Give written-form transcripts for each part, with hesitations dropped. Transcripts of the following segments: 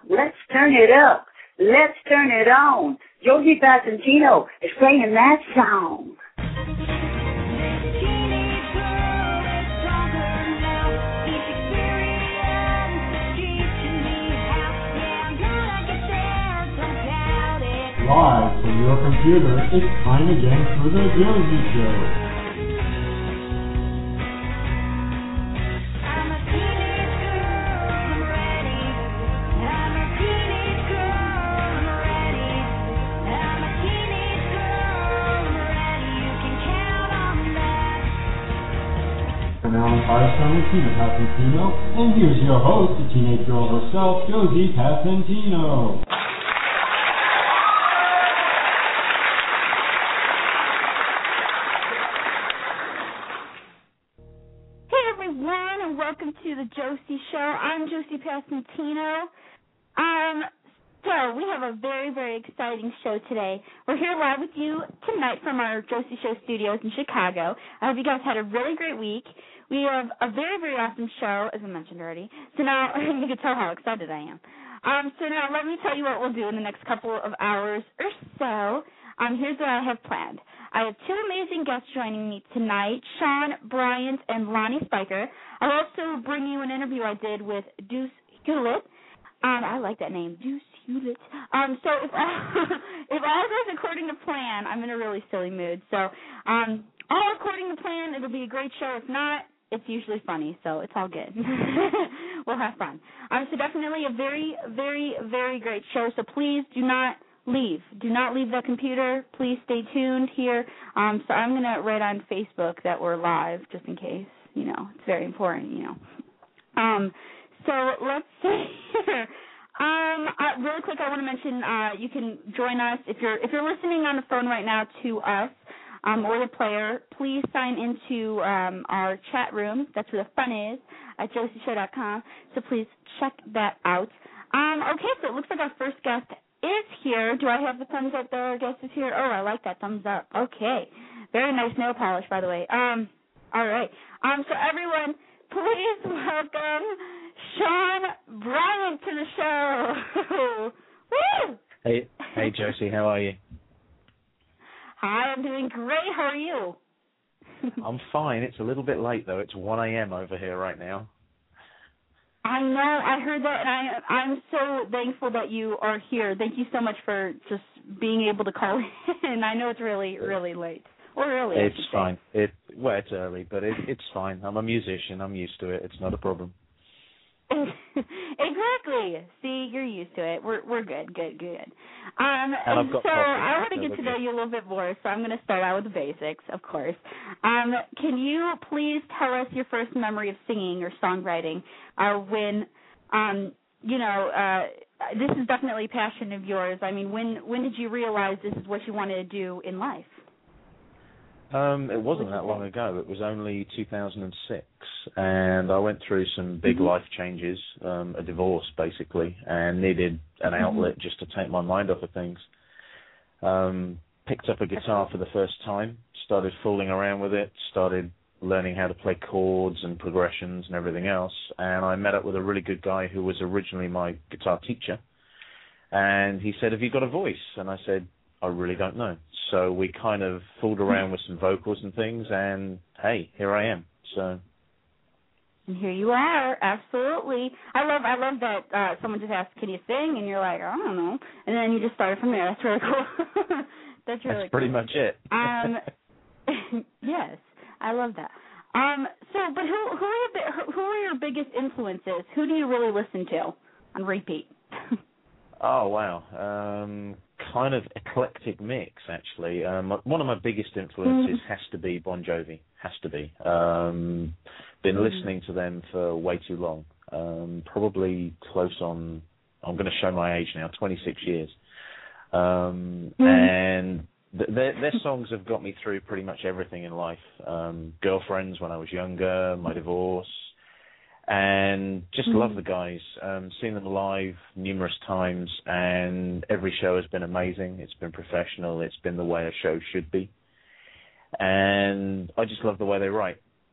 Let's turn it up. Let's turn it on. Josie Passantino is playing that song. Live from your computer, it's time again for the Josie Show. Now by Tina Passantino, and here's your host, the teenage girl herself, Josie Passantino. Hey everyone, and welcome to the Josie Show. I'm Josie Passantino. So we have a very, very exciting show today. We're here live with you tonight from our Josie Show studios in Chicago. I hope you guys had a really great week. We have a very, very awesome show, as I mentioned already. So now you can tell how excited I am. So now let me tell you what we'll do in the next couple of hours or so. Here's what I have planned. I have two amazing guests joining me tonight, Sean Bryant and Lonnie Spiker. I'll also bring you an interview I did with Deuce Hewlett. I like that name, Deuce Hewlett. So if all goes according to plan, I'm in a really silly mood. So all according to plan, it'll be a great show. If not, it's usually funny, so it's all good. We'll have fun. So definitely a very, very, very great show. So please do not leave. Do not leave the computer. Please stay tuned here. So I'm going to write on Facebook that we're live just in case. You know, it's very important, you know. So let's see here. Really quick, I want to mention you can join us if you're listening on the phone right now to us or the player. Please sign into our chat room. That's where the fun is at josieshow.com. So please check that out. Okay, so it looks like our first guest is here. Do I have the thumbs up there? Our guest is here. Oh, I like that thumbs up. Okay, very nice nail polish, by the way. All right. So everyone, please welcome Sean Bryant to the show. Woo! Hey, Josie, how are you? Hi, I'm doing great. How are you? I'm fine. It's a little bit late, though. It's 1 a.m. over here right now. I know. I heard that, and I'm so thankful that you are here. Thank you so much for just being able to call in. I know it's really, really late. Or early, It's fine. It's early, but it's fine. I'm a musician. I'm used to it. It's not a problem. Exactly. See, you're used to it. We're good. And I've got so coffee, I want to get to know you a little bit more, so I'm going to start out with the basics, of course. Can you please tell us your first memory of singing or songwriting when, this is definitely a passion of yours. I mean, when did you realize this is what you wanted to do in life? It wasn't that long ago. It was only 2006, and I went through some big life changes, a divorce basically, and needed an outlet just to take my mind off of things. Picked up a guitar for the first time, started fooling around with it, started learning how to play chords and progressions and everything else, and I met up with a really good guy who was originally my guitar teacher, and he said, "Have you got a voice?" And I said, "I really don't know." So we kind of fooled around with some vocals and things, and hey, here I am. So. And here you are, absolutely. I love that someone just asked, "Can you sing?" And you're like, "I don't know," and then you just started from there. That's really cool. That's really pretty much it. Yes, I love that. But who are your biggest influences? Who do you really listen to on repeat? Oh, wow. Kind of eclectic mix, actually. One of my biggest influences has to be Bon Jovi. Has to be. Been listening to them for way too long. Probably close on, I'm going to show my age now, 26 years. And their songs have got me through pretty much everything in life. Girlfriends when I was younger, my divorce, and just love the guys. Seen them live numerous times, and every show has been amazing. It's been professional. It's been the way a show should be. And I just love the way they write.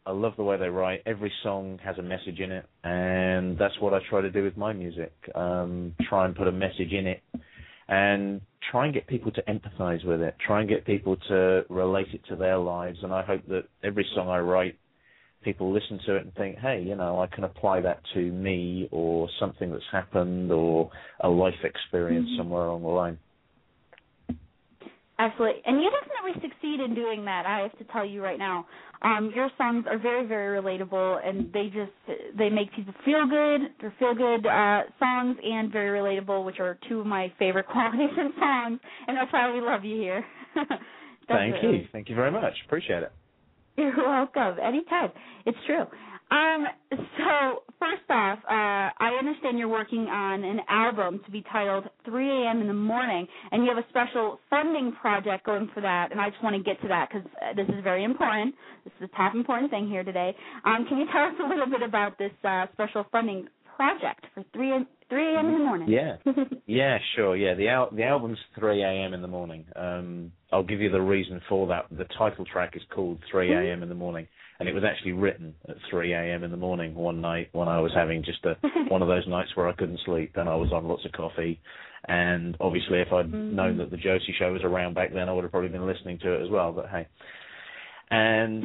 I love the way they write. Every song has a message in it, and that's what I try to do with my music. Try and put a message in it, and try and get people to empathize with it. Try and get people to relate it to their lives. And I hope that every song I write, people listen to it and think, hey, you know, I can apply that to me or something that's happened or a life experience somewhere along the line. Absolutely. And you definitely succeed in doing that, I have to tell you right now. Your songs are very, very relatable, and they make people feel good. They're feel-good songs and very relatable, which are two of my favorite qualities in songs, and that's why we love you here. Thank you. Thank you very much. Appreciate it. You're welcome. Anytime. It's true. So, first off, I understand you're working on an album to be titled 3 a.m. in the Morning, and you have a special funding project going for that, and I just want to get to that because this is very important. This is the top important thing here today. Can you tell us a little bit about this special funding project for 3 a.m. in the morning? Yeah, sure. Yeah, the album's 3 a.m. in the morning. I'll give you the reason for that. The title track is called 3 a.m. in the morning, and it was actually written at 3 a.m. in the morning one night when I was having just one of those nights where I couldn't sleep and I was on lots of coffee. And obviously, if I'd known that the Josie Show was around back then, I would have probably been listening to it as well. But hey, and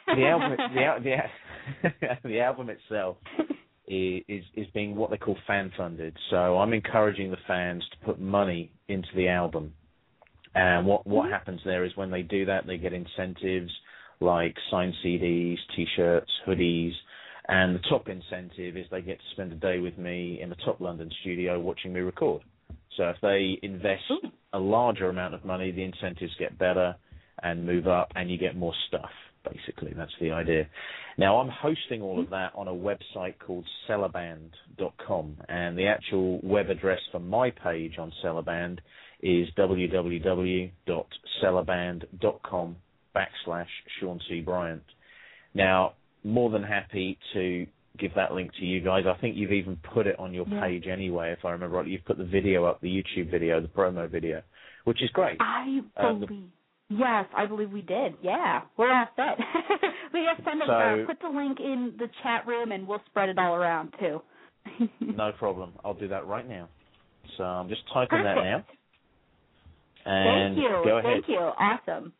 the album itself is being what they call fan funded. So I'm encouraging the fans to put money into the album. And what happens there is when they do that, they get incentives like signed CDs, T-shirts, hoodies, and the top incentive is they get to spend a day with me in the top London studio watching me record. So if they invest a larger amount of money, the incentives get better and move up, and you get more stuff, basically. That's the idea. Now, I'm hosting all of that on a website called Celeband.com, and the actual web address for my page on Celeband is www.celeband.com/Sean C. Bryant. Now, more than happy to give that link to you guys. I think you've even put it on your page anyway, if I remember right. You've put the video up, the YouTube video, the promo video, which is great. Yes, I believe we did. Yeah, we're all set. We have to put the link in the chat room, and we'll spread it all around, too. No problem. I'll do that right now. So I'm just typing that now. And Thank you. Go ahead. Thank you. Awesome.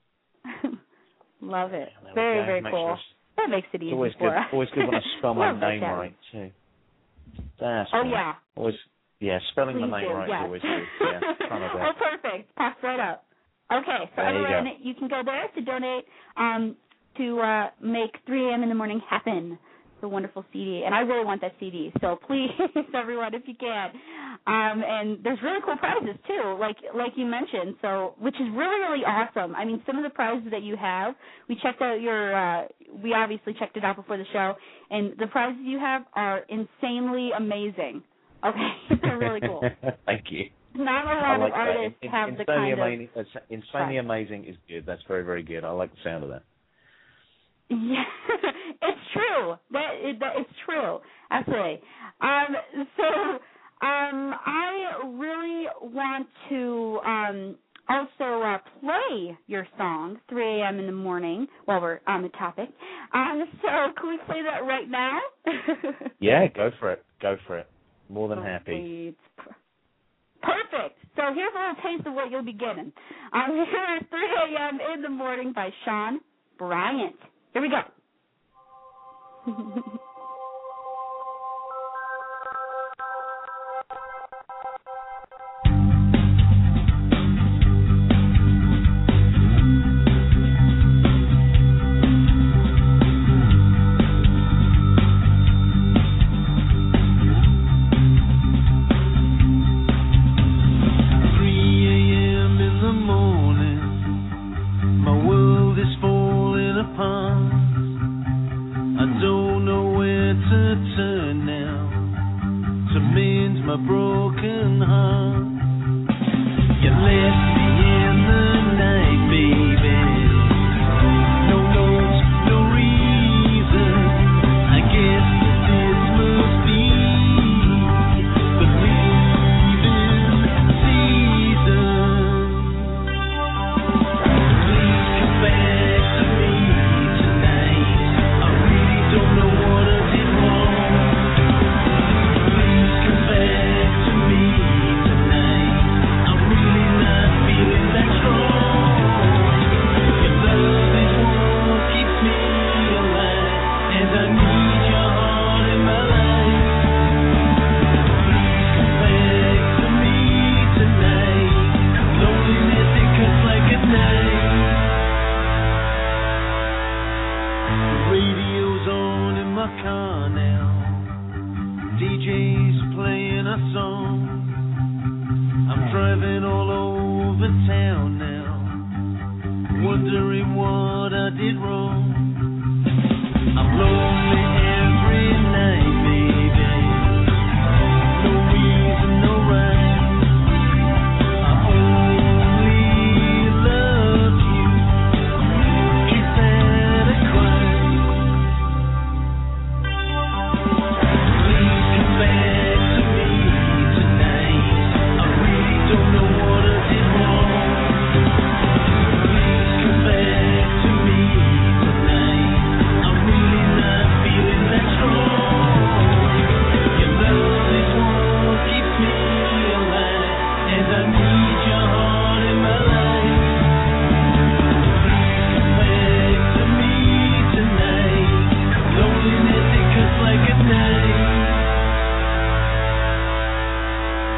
Love it. Very, very cool. That makes it easy always for us. Always good when I spell my name right, too. That's yeah. Always, spelling Please my name right is always good. Yeah, oh, perfect. Pops right up. Okay, so everyone, you can go there to donate to make 3 a.m. in the morning happen. It's a wonderful CD, and I really want that CD. So please, everyone, if you can. And there's really cool prizes too, like you mentioned. So, which is really, really awesome. I mean, some of the prizes that you have, we checked out we obviously checked it out before the show, and the prizes you have are insanely amazing. Okay, they're really cool. Thank you. Not a lot of artists have the kind of... Insanely amazing is good. That's very, very good. I like the sound of that. Yeah, it's true. It's true. Absolutely. I really want to also play your song, 3 a.m. in the morning, while we're on the topic. So can we play that right now? Yeah, go for it. Go for it. More than happy. Please. Perfect. So here's a little taste of what you'll be getting. Here is 3 a.m. in the morning by Sean Bryant. Here we go.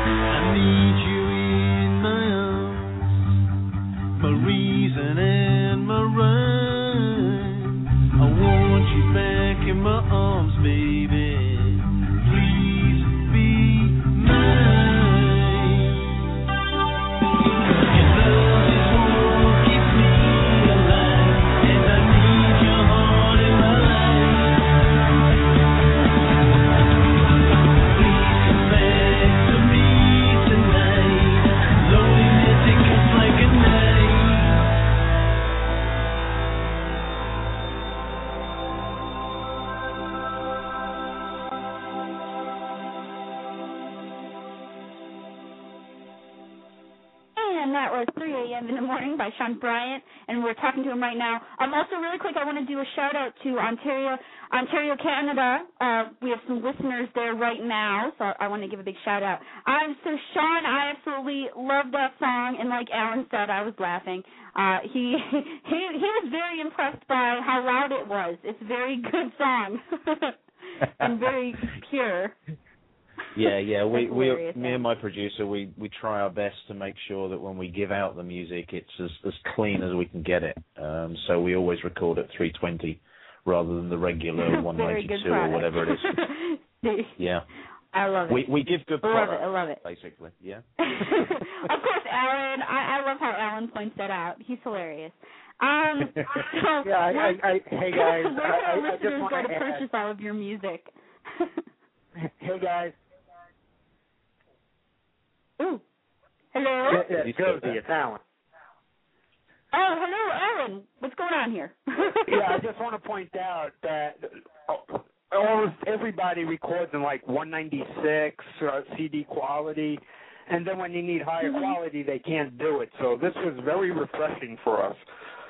And that was 3 a.m. in the morning by Sean Bryant, and we're talking to him right now. Also, really quick, I want to do a shout-out to Ontario, Canada. We have some listeners there right now, so I want to give a big shout-out. So, Sean, I absolutely love that song, and like Alan said, I was laughing. He was very impressed by how loud it was. It's a very good song and very pure. Yeah. Me and my producer, we try our best to make sure that when we give out the music, it's as clean as we can get it. So we always record at 320 rather than the regular 192 or whatever it is. Yeah. I love it. We give good product. I love it. Basically, yeah. Of course, Alan. I love how Alan points that out. He's hilarious. Hey guys, I just want to purchase all of your music. Hey guys. Ooh. Hello? Yeah, Josie, it's Alan. Oh, hello, Alan. What's going on here? Yeah, I just want to point out that everybody records in like 196 CD quality, and then when you need higher quality, they can't do it. So this was very refreshing for us.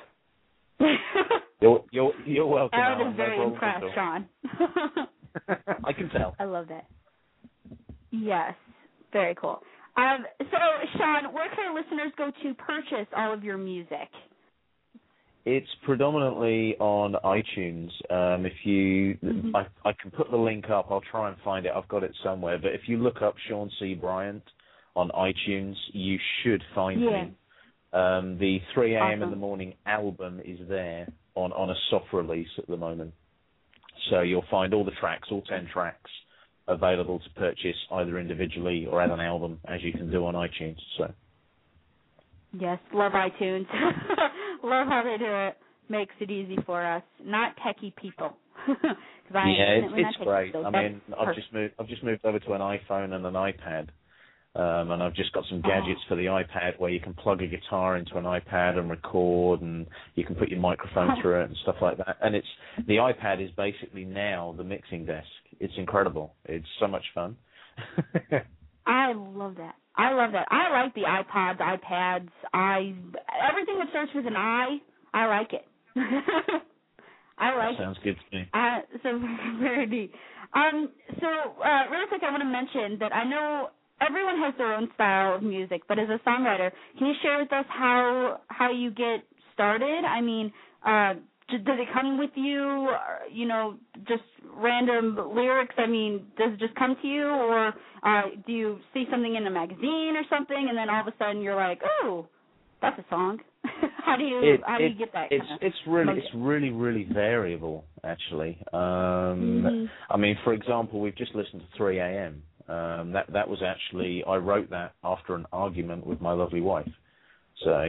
You're welcome. Alan is very impressed, Sean. I can tell. I love that. Yes, very cool. So, Sean, where can our listeners go to purchase all of your music? It's predominantly on iTunes. If you, I can put the link up. I'll try and find it. I've got it somewhere. But if you look up Sean C. Bryant on iTunes, you should find me. The 3 a.m. in the morning album is there on a soft release at the moment. So you'll find all the tracks, all 10 tracks, available to purchase either individually or as an album, as you can do on iTunes. So. Yes, love iTunes. Love how they do it. Makes it easy for us, not techie people. It's great. So I mean, I've just moved over to an iPhone and an iPad. And I've just got some gadgets for the iPad where you can plug a guitar into an iPad and record, and you can put your microphone through it and stuff like that. And the iPad is basically now the mixing desk. It's incredible. It's so much fun. I love that. I like the iPods, iPads. Everything that starts with an I like it. I like Sounds good to me. So very neat. Really quick, I want to mention that I know everyone has their own style of music, but as a songwriter, can you share with us how you get started? I mean, does it come with you, just random lyrics? I mean, does it just come to you, or do you see something in a magazine or something, and then all of a sudden you're like, oh, that's a song? How do you get that? It's really variable, actually. I mean, for example, we've just listened to 3 a.m. That was actually, I wrote that after an argument with my lovely wife. So,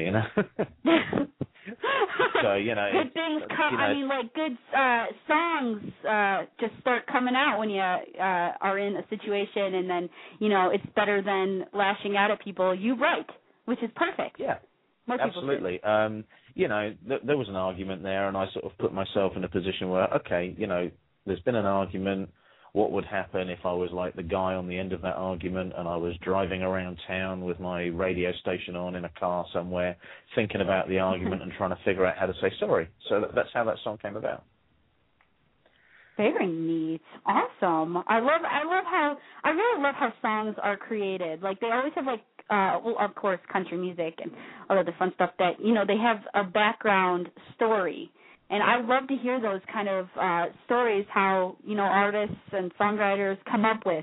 good things come. I mean, like good songs just start coming out when you are in a situation, and then it's better than lashing out at people. You write, which is perfect. Yeah, absolutely. There was an argument there, and I sort of put myself in a position where, okay, there's been an argument. What would happen if I was like the guy on the end of that argument and I was driving around town with my radio station on in a car somewhere, thinking about the argument and trying to figure out how to say sorry. So that's how that song came about. Very neat. Awesome. I really love how songs are created. Like they always have of course country music and all of the fun stuff that, they have a background story. And I love to hear those kind of stories, how, artists and songwriters come up with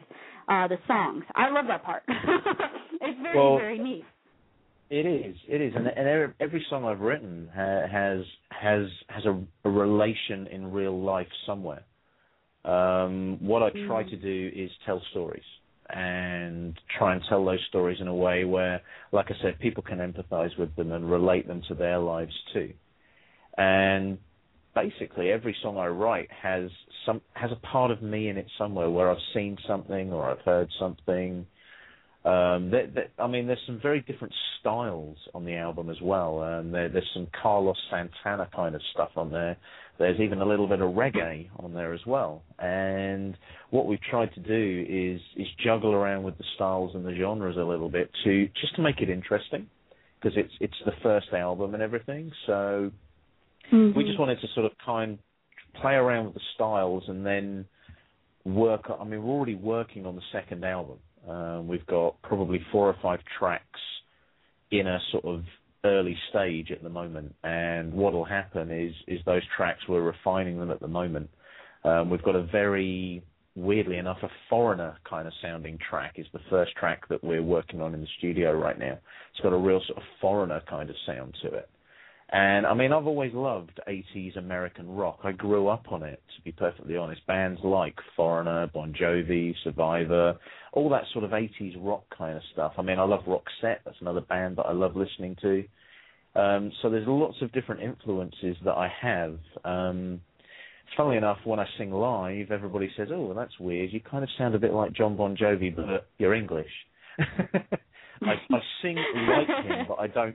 the songs. I love that part. It's very, very neat. It is, and every song I've written has a relation in real life somewhere. What I try to do is tell stories and try and tell those stories in a way where, like I said, people can empathize with them and relate them to their lives too. And basically, every song I write has a part of me in it somewhere, where I've seen something or I've heard something. There's some very different styles on the album as well. There's some Carlos Santana kind of stuff on there. There's even a little bit of reggae on there as well. And what we've tried to do is juggle around with the styles and the genres a little bit to make it interesting, because it's the first album and everything. So we just wanted to sort of play around with the styles and then work. I mean, we're already working on the second album. We've got probably 4 or 5 tracks in a sort of early stage at the moment, and what will happen is those tracks, we're refining them at the moment. We've got a very, weirdly enough, a foreigner kind of sounding track is the first track that we're working on in the studio right now. It's got a real sort of foreigner kind of sound to it. And, I mean, I've always loved 80s American rock. I grew up on it, to be perfectly honest. Bands like Foreigner, Bon Jovi, Survivor, all that sort of 80s rock kind of stuff. I mean, I love Roxette. That's another band that I love listening to. So there's lots of different influences that I have. Funnily enough, when I sing live, everybody says, oh, well, that's weird. You kind of sound a bit like John Bon Jovi, but you're English. I sing like him, but I don't.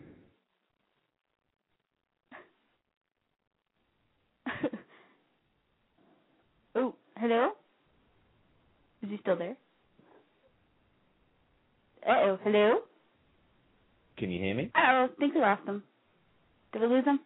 Oh, hello? Is he still there? Uh-oh, hello? Can you hear me? Uh-oh, I think we lost him. Did we lose him?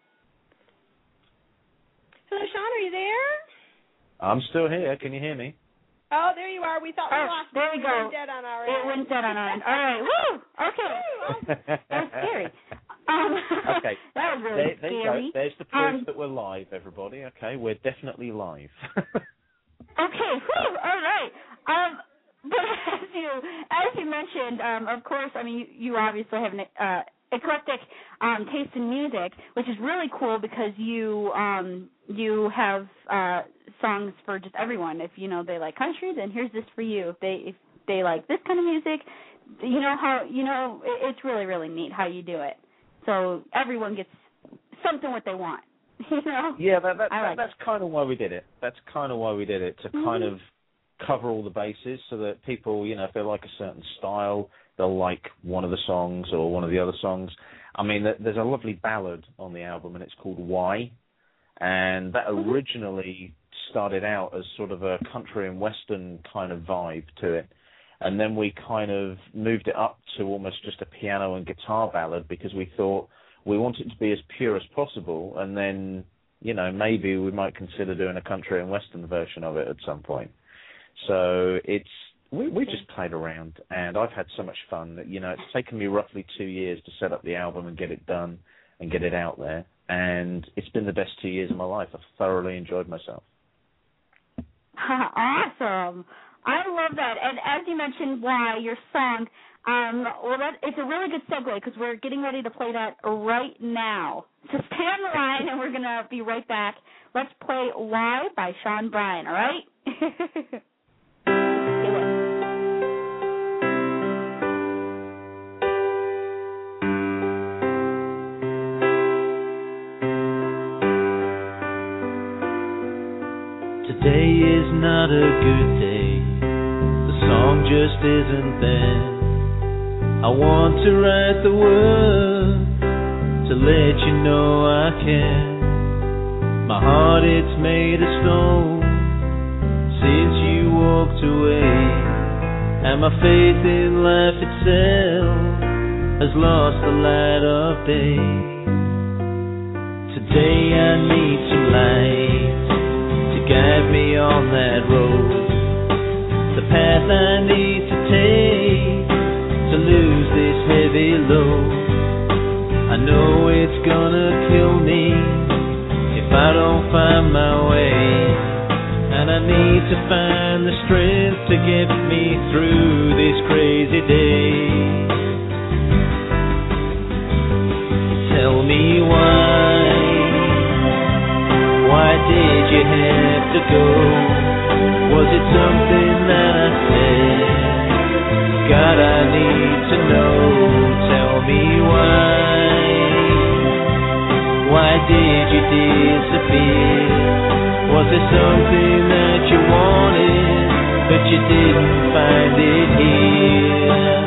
Hello, Sean, are you there? I'm still here. Can you hear me? Oh, there you are. We thought we lost there we go. It went dead on our end. It went dead on our end. All right, woo! Okay. That was scary. Okay. That was really there scary. You go. There's the proof that we're live, everybody. Okay, we're definitely live. Okay, whew, all right. But as you mentioned, of course, I mean, you obviously have an eclectic taste in music, which is really cool because you have songs for just everyone. If they like country, then here's this for you. If they like this kind of music, it's really, really neat how you do it. So everyone gets something what they want. Yeah, that's kind of why we did it. That's kind of why we did it, to kind of cover all the bases so that people, if they like a certain style, they'll like one of the songs or one of the other songs. I mean, there's a lovely ballad on the album, and it's called Why, and that originally started out as sort of a country and western kind of vibe to it, and then we kind of moved it up to almost just a piano and guitar ballad because we thought we want it to be as pure as possible, and then, maybe we might consider doing a country and western version of it at some point. So we just played around, and I've had so much fun that, it's taken me roughly 2 years to set up the album and get it done and get it out there, and it's been the best 2 years of my life. I've thoroughly enjoyed myself. Awesome. I love that. And as you mentioned, Why, your song, it's a really good segue because we're getting ready to play that right now. So stay on the line, and we're going to be right back. Let's play Why by Sean Bryan, all right? Today is not a good day. The song just isn't there. I want to write the word to let you know I care. My heart, it's made of stone since you walked away, and my faith in life itself has lost the light of day. Today I need some light to guide me on that road, the path I need to take to lose this heavy load. I know it's gonna kill me if I don't find my way, and I I need to find the strength to get me through this crazy day. Tell me why did you have to go? Was it something that I said? God, I need to know. Tell me why did you disappear? Was there something that you wanted, but you didn't find it here?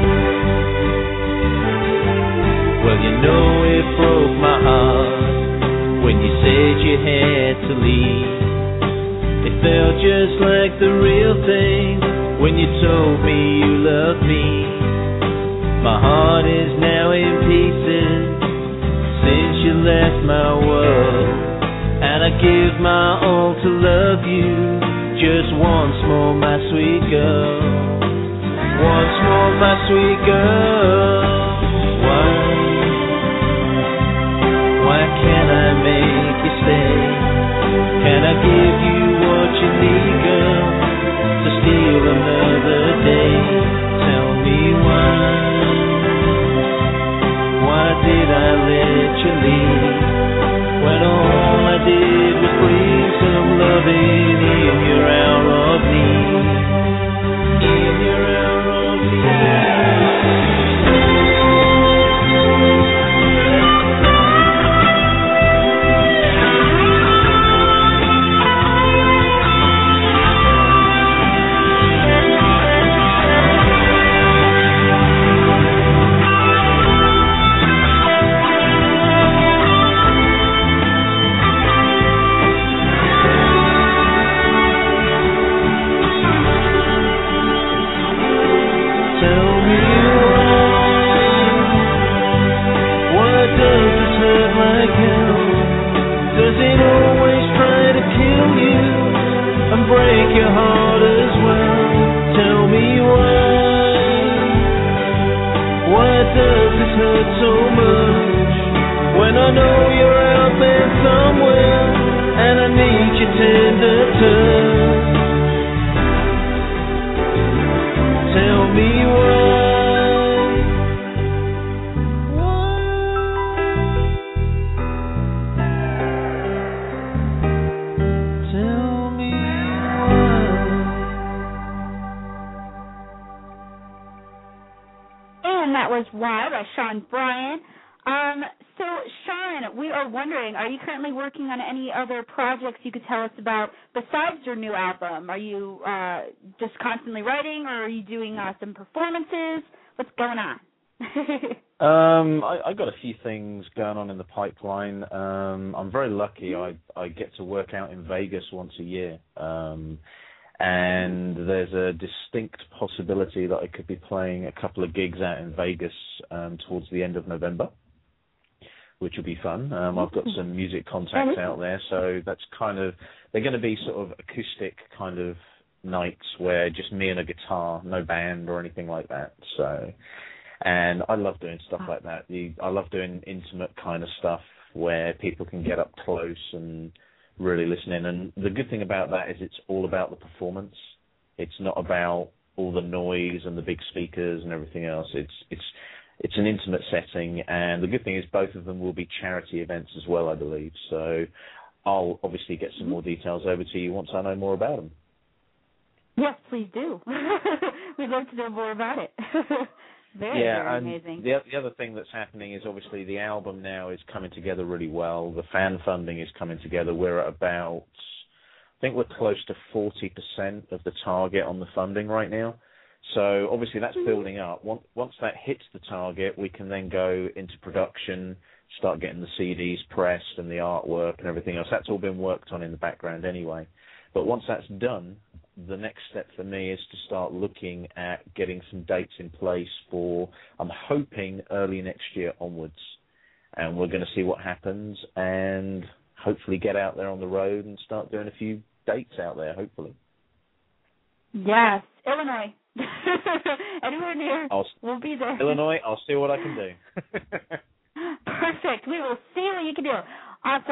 Well, you know it broke my heart when you said you had to leave. It felt just like the real thing when you told me you loved me. My heart is now in pieces since you left my world, and I give my all to love you just once more, my sweet girl. Once more, my sweet girl. Why can't I make you stay? Can I give you what you need, girl, to steal another day? Tell me why did I let you leave, when all I did was bring some loving in your hour of need? In your hour of need. You could tell us about besides your new album? Are you just constantly writing, or are you doing some performances? What's going on? I got a few things going on in the pipeline. I'm very lucky. I get to work out in Vegas once a year, and there's a distinct possibility that I could be playing a couple of gigs out in Vegas towards the end of November, which will be fun. I've got some music contacts out there, so that's they're going to be sort of acoustic kind of nights where just me and a guitar, no band or anything like that. So, and I love doing stuff like that. I love doing intimate kind of stuff where people can get up close and really listen in. And the good thing about that is it's all about the performance. It's not about all the noise and the big speakers and everything else. It's an intimate setting, and the good thing is both of them will be charity events as well, I believe. So I'll obviously get some more details over to you once I know more about them. Yes, please do. We'd love to know more about it. Very amazing. The other thing that's happening is obviously the album now is coming together really well. The fan funding is coming together. We're at about, I think we're close to 40% of the target on the funding right now. So obviously that's building up. Once that hits the target, we can then go into production, start getting the CDs pressed and the artwork and everything else. That's all been worked on in the background anyway. But once that's done, the next step for me is to start looking at getting some dates in place for, I'm hoping, early next year onwards. And we're going to see what happens and hopefully get out there on the road and start doing a few dates out there, hopefully. Yes, Illinois. Anywhere near, we'll be there. Illinois, I'll see what I can do. Perfect. We will see what you can do. Awesome.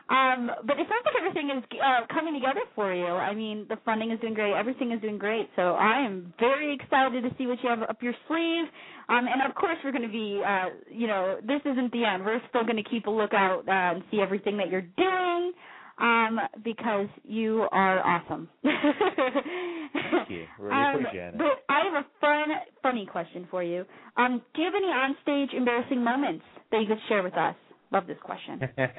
But it sounds like everything is coming together for you. I mean, the funding is doing great. Everything is doing great. So I am very excited to see what you have up your sleeve. And, of course, we're going to be, this isn't the end. We're still going to keep a lookout and see everything that you're doing because you are awesome. Thank you. Really appreciate it. But I have a funny question for you. Do you have any onstage embarrassing moments that you could share with us? Love this question.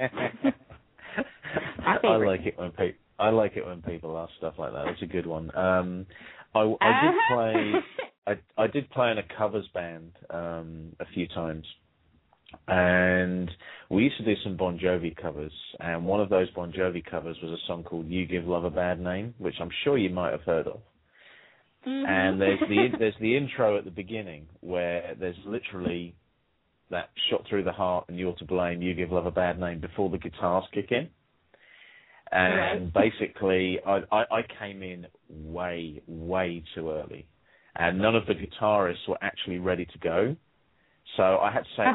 I like it when people ask stuff like that. It's a good one. I did play in a covers band a few times, and we used to do some Bon Jovi covers. And one of those Bon Jovi covers was a song called "You Give Love a Bad Name," which I'm sure you might have heard of. Mm-hmm. And there's the intro at the beginning where there's literally that shot through the heart and you're to blame, you give love a bad name before the guitars kick in. And basically I came in way, way too early. And none of the guitarists were actually ready to go. So I had to say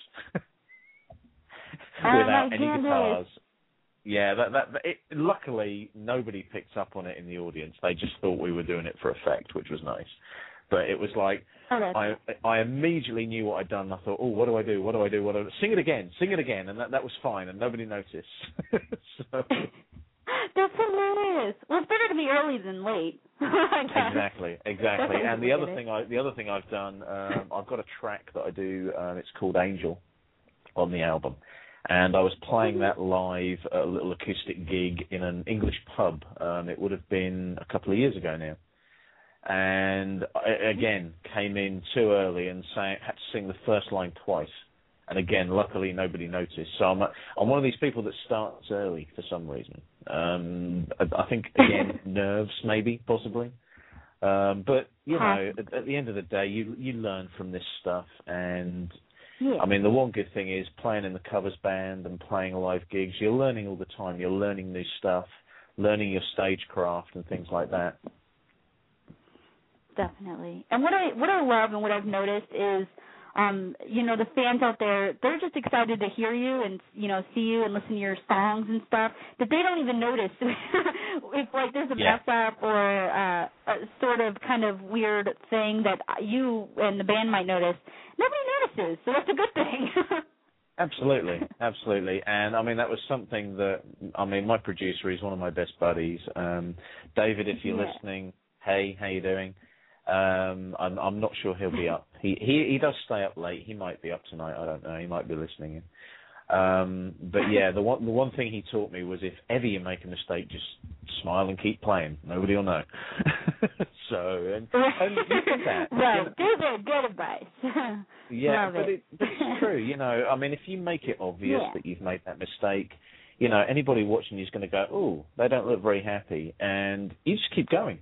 without any guitars. Yeah, luckily nobody picked up on it in the audience. They just thought we were doing it for effect, which was nice. But it was like, I immediately knew what I'd done. I thought, what do I do? Sing it again. And that was fine, and nobody noticed. So. That's hilarious. Well, it's better to be early than late. Exactly. And the other thing I've done, I've got a track that I do. It's called Angel on the album, and I was playing that live at a little acoustic gig in an English pub. It would have been a couple of years ago now. And again, came in too early and had to sing the first line twice. And again, luckily nobody noticed. So I'm one of these people that starts early for some reason. I think again, nerves maybe, possibly. But you know, at the end of the day, you learn from this stuff. And I mean, the one good thing is playing in the covers band and playing live gigs. You're learning all the time. You're learning new stuff, learning your stagecraft and things like that. Definitely. And what I love and what I've noticed is, the fans out there, they're just excited to hear you and, see you and listen to your songs and stuff, that they don't even notice if, like, there's a mess up or a sort of kind of weird thing that you and the band might notice. Nobody notices, so that's a good thing. Absolutely. And, I mean, that was something that, my producer, he's one of my best buddies. David, if you're listening, hey, how you doing? I'm not sure he'll be up. He does stay up late. He might be up tonight. I don't know. He might be listening in. But yeah, the one thing he taught me was if ever you make a mistake, just smile and keep playing. Nobody will know. So and you did that. Well, good advice. Yeah, but it's true. If you make it obvious that you've made that mistake, anybody watching you is going to go, oh, they don't look very happy, and you just keep going.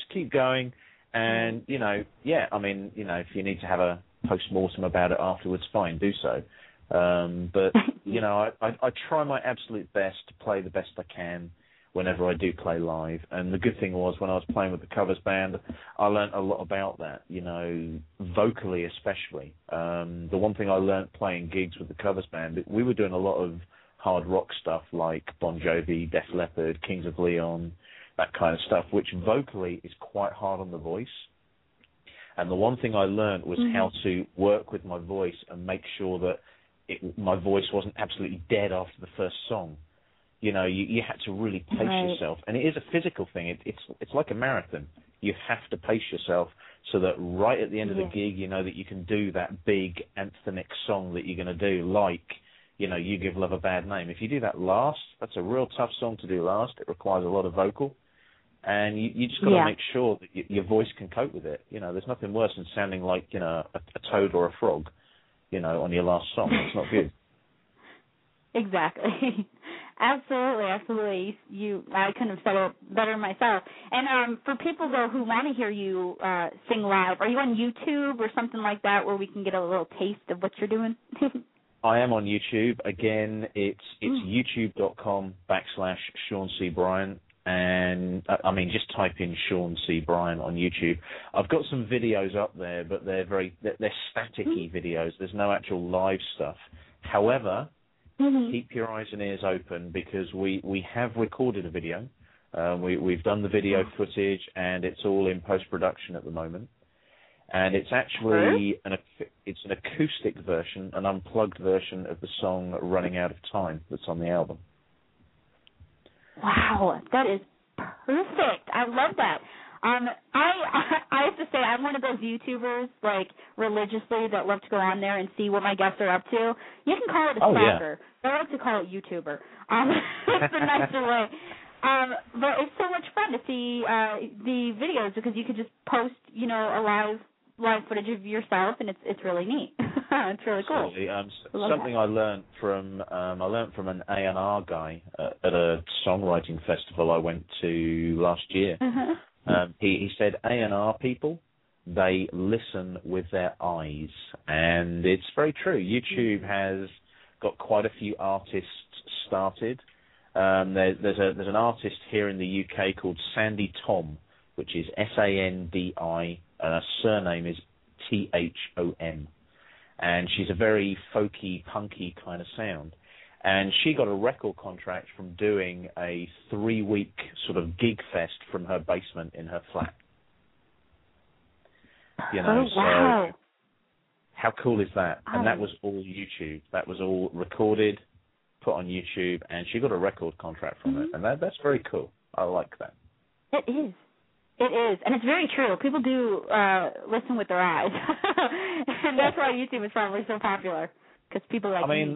And, if you need to have a post-mortem about it afterwards, fine, do so. But, I try my absolute best to play the best I can whenever I do play live. And the good thing was when I was playing with the covers band, I learnt a lot about that, vocally especially. The one thing I learnt playing gigs with the covers band, we were doing a lot of hard rock stuff like Bon Jovi, Def Leppard, Kings of Leon, that kind of stuff, which vocally is quite hard on the voice. And the one thing I learned was how to work with my voice and make sure that my voice wasn't absolutely dead after the first song. You had to really pace yourself. And it is a physical thing. It's like a marathon. You have to pace yourself so that right at the end of the gig, you know that you can do that big anthemic song that you're going to do, like, You Give Love a Bad Name. If you do that last, that's a real tough song to do last. It requires a lot of vocal. And you just got to make sure that your voice can cope with it. There's nothing worse than sounding like, a toad or a frog, on your last song. It's not good. Exactly. Absolutely. I couldn't have said it better myself. And for people, though, who want to hear you sing live, are you on YouTube or something like that where we can get a little taste of what you're doing? I am on YouTube. Again, it's youtube.com/Sean C. Bryan. And just type in Sean C. Bryan on YouTube. I've got some videos up there, but they're staticky videos. There's no actual live stuff. However, keep your eyes and ears open, because we have recorded a video. We've done the video footage, and it's all in post-production at the moment. And it's actually an acoustic version, an unplugged version of the song "Running Out of Time" that's on the album. Wow, that is perfect. I love that. I have to say, I'm one of those YouTubers, like, religiously, that love to go on there and see what my guests are up to. You can call it a stalker. Yeah. I like to call it YouTuber. It's a nicer way. But it's so much fun to see the videos, because you could just post, a live footage of yourself, and it's really neat. It's really cool. Something I learned from an A&R guy at a songwriting festival I went to last year. He said A&R people, they listen with their eyes, and it's very true. YouTube has got quite a few artists started. There's an artist here in the UK called Sandy Tom, which is Sandi, and her surname is Thom. And she's a very folky, punky kind of sound. And she got a record contract from doing a 3-week sort of gig fest from her basement in her flat. Wow. So how cool is that? And that was all YouTube. That was all recorded, put on YouTube, and she got a record contract from it. And that's very cool. I like that. It is. It is, and it's very true. People do listen with their eyes, and that's why YouTube is probably so popular, because people like me.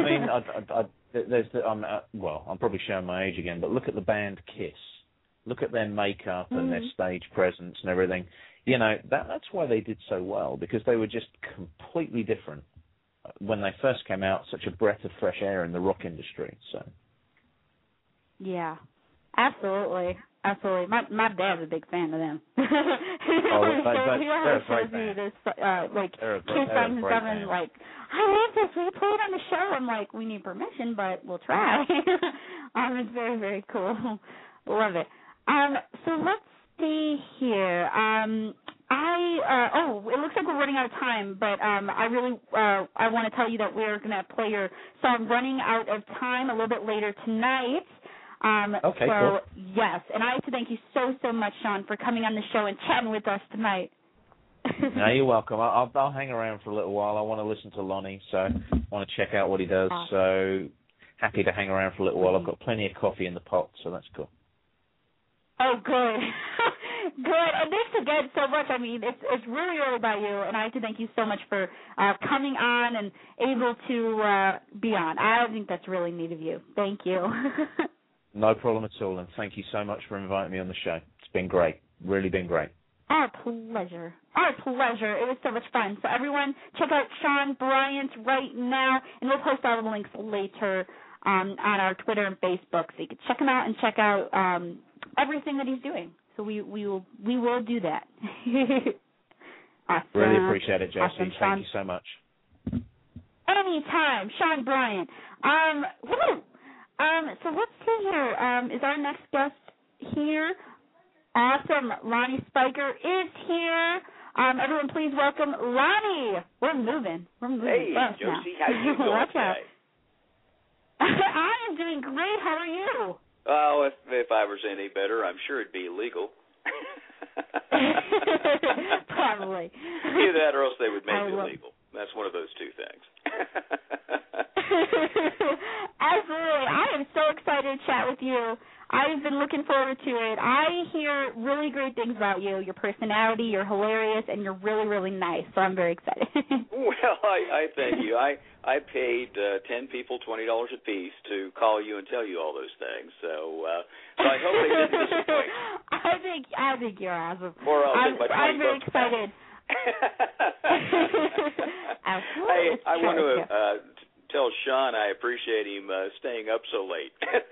I'm probably showing my age again, but look at the band Kiss. Look at their makeup and their stage presence and everything. That's why they did so well, because they were just completely different. When they first came out, such a breath of fresh air in the rock industry. So. Yeah, absolutely. Absolutely. My dad's a big fan of them. He always shows me this, Kiss songs and stuff, and like, I love this. Will you play it on the show? I'm like, we need permission, but we'll try. It's very, very cool. Love it. So let's see here. It looks like we're running out of time, but I want to tell you that we're going to play your song "Running Out of Time" a little bit later tonight. Cool. Yes, and I have to thank you so much, Sean, for coming on the show and chatting with us tonight. No, you're welcome. I'll hang around for a little while. I want to listen to Lonnie, so I want to check out what he does. So happy to hang around for a little while. I've got plenty of coffee in the pot, so that's cool. Oh, good. Good. And thanks again so much. I mean, it's really early by you, and I have to thank you so much for coming on and able to be on. I think that's really neat of you. Thank you. No problem at all, and thank you so much for inviting me on the show. It's been great. Really been great. Our pleasure. Our pleasure. It was so much fun. So everyone, check out Sean Bryant right now, and we'll post all the links later on our Twitter and Facebook, so you can check him out and check out everything that he's doing. So we will do that. Awesome. Really appreciate it, Josie. Awesome, thank you so much. Anytime, Sean Bryant. So let's see here. Is our next guest here? Awesome. Lonnie Spiker is here. Everyone, please welcome Lonnie. We're moving. Hey, Josie, how you doing today? I am doing great. How are you? Oh, if I was any better, I'm sure it'd be illegal. Probably. Either that or else they would make it illegal. That's one of those two things. Absolutely. I am so excited to chat with you. I've been looking forward to it. I hear really great things about you. Your personality, you're hilarious, and you're really, really nice. So I'm very excited. Well, I thank you. I paid 10 people $20 a piece to call you and tell you all those things. So I hope they didn't disappoint. I think you're awesome. Or I'll take my $20 I'm very excited. Absolutely. I want to tell Sean I appreciate him staying up so late.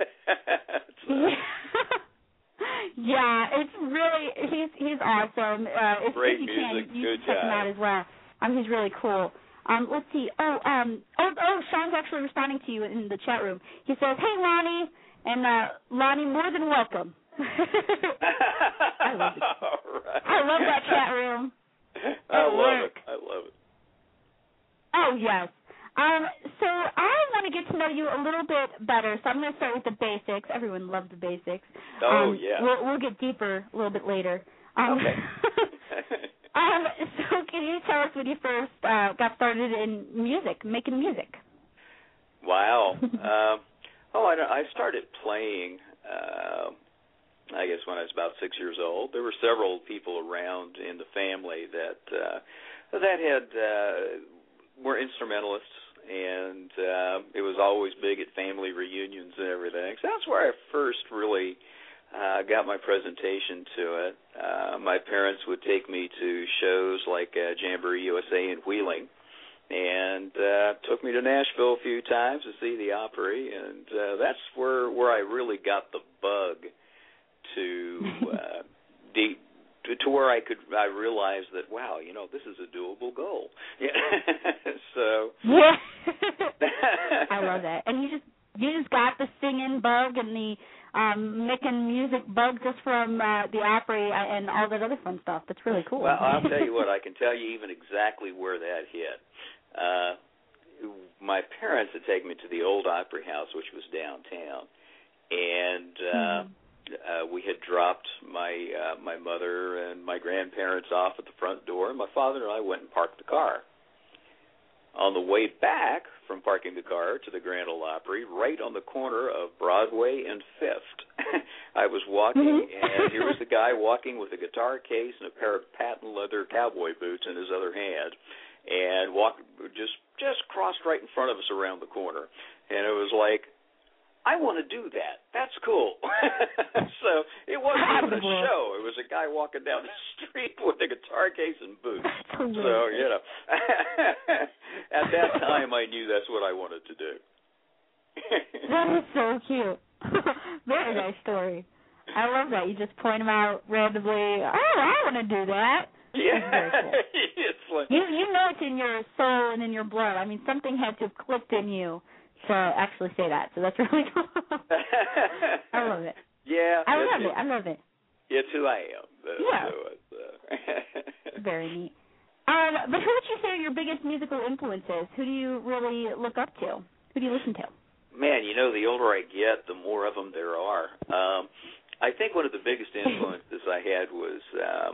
Yeah, it's really he's awesome. Great if you music, can, you good check job. him out as well. He's really cool. Let's see. Sean's actually responding to you in the chat room. He says, "Hey, Lonnie," and Lonnie, more than welcome. I love it. Right. I love that chat room. I love it. Oh, yes. So I want to get to know you a little bit better, so I'm going to start with the basics. Everyone loves the basics. Oh, yeah. We'll get deeper a little bit later. Okay. So can you tell us when you first got started in music, making music? Wow. I started playing, I guess, when I was about 6 years old. There were several people around in the family that had were instrumentalists, and it was always big at family reunions and everything. So that's where I first really got my presentation to it. My parents would take me to shows like Jamboree USA in Wheeling, and took me to Nashville a few times to see the Opry, and that's where I really got the bug to to where I realized that, wow, this is a doable goal. Yeah. So yeah. I love that. And you just got the singing bug and the making music bug just from the Opry and all that other fun stuff. That's really cool. Well, I'll tell you what, I can tell you even exactly where that hit. My parents had taken me to the old Opry House, which was downtown, and we had dropped my mother and my grandparents off at the front door, and my father and I went and parked the car. On the way back from parking the car to the Grand Ole Opry, right on the corner of Broadway and 5th, I was walking, and here was the guy walking with a guitar case and a pair of patent leather cowboy boots in his other hand, and just crossed right in front of us around the corner. And it was like, I want to do that. That's cool. So it wasn't even a show. It was a guy walking down the street with a guitar case and boots. So, at that time I knew that's what I wanted to do. That is so cute. Very nice story. I love that. You just point them out randomly. Oh, I want to do that. Yeah. Cool. It's like, you know it's in your soul and in your blood. I mean, something had to have clicked in you to actually say that, so that's really cool. I love it. Yeah. I love it. It's who I am. Yeah. So very neat. But who would you say are your biggest musical influences? Who do you really look up to? Who do you listen to? Man, the older I get, the more of them there are. I think one of the biggest influences I had was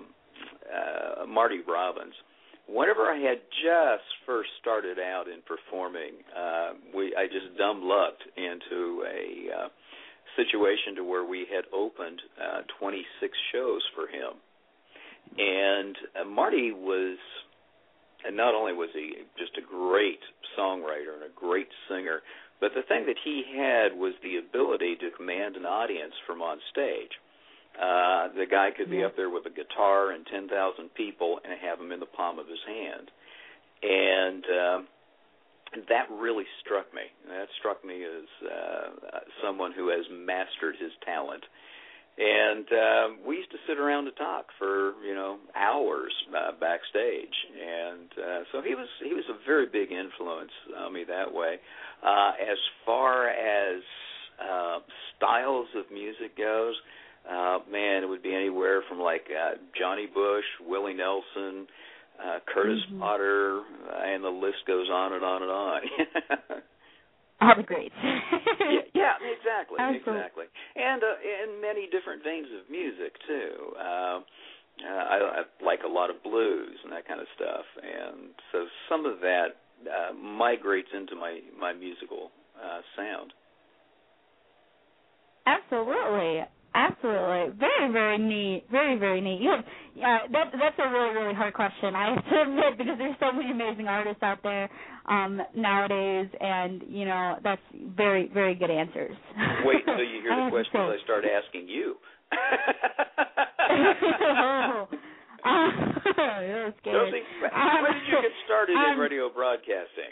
Marty Robbins. Whenever I had just first started out in performing, I just dumb-lucked into a situation to where we had opened 26 shows for him. And Marty was, and not only was he just a great songwriter and a great singer, but the thing that he had was the ability to command an audience from on stage. The guy could be up there with a guitar and 10,000 people and have them in the palm of his hand. And that really struck me. That struck me as someone who has mastered his talent. And we used to sit around and talk for, hours backstage. And so he was a very big influence on me that way. As far as styles of music goes, man, it would be anywhere from like Johnny Bush, Willie Nelson, Curtis Potter, and the list goes on and on and on. All the greats. yeah, exactly, Absolutely. Exactly. And in many different veins of music too. I like a lot of blues and that kind of stuff, and so some of that migrates into my musical sound. Absolutely. Very, very neat. Very, very neat. You have, that's a really, really hard question, I have to admit, because there's so many amazing artists out there nowadays, and, that's very, very good answers. Wait until you hear the questions I start asking you. You're scared. When did you get started in radio broadcasting?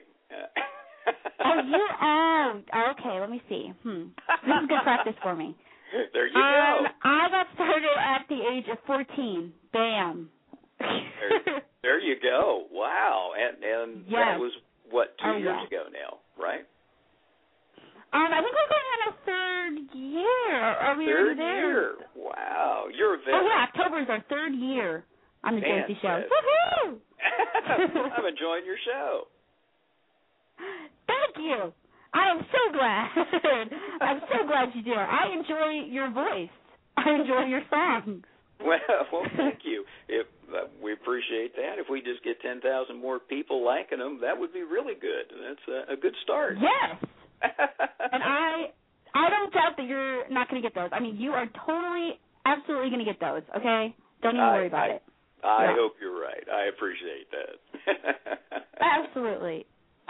Okay, let me see. This is good practice for me. There you go. I got started at the age of 14. Bam. There you go. Wow. And yes. That was, 2 years ago now, right? I think we're going on our third year. Are we third there? Year. Wow. You're a veteran. Oh, yeah, October is our third year on the Josie Show. Woohoo! I'm enjoying your show. Thank you. I am so glad. I'm so glad you do. I enjoy your voice. I enjoy your songs. Well, thank you. If we appreciate that. If we just get 10,000 more people liking them, that would be really good. That's a good start. Yes. And I don't doubt that you're not going to get those. I mean, you are totally, absolutely going to get those, okay? Don't even worry about it. I hope you're right. I appreciate that. Absolutely.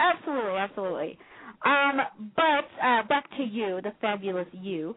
But back to you, the fabulous you.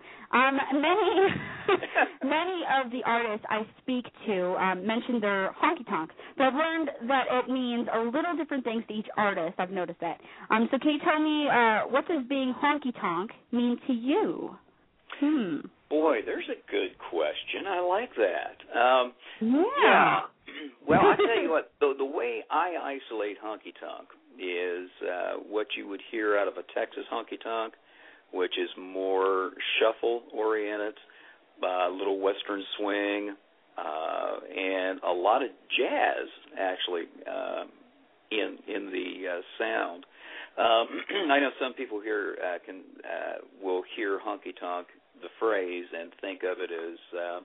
Many of the artists I speak to mention their honky tonk, but I've learned that it means a little different things to each artist. I've noticed that. So can you tell me what does being honky tonk mean to you? Boy, there's a good question. I like that. Yeah. Well, I tell you what, the way I isolate honky tonk is what you would hear out of a Texas honky tonk, which is more shuffle oriented, a little western swing, and a lot of jazz actually in the sound. I know some people here will hear honky tonk, the phrase, and think of it as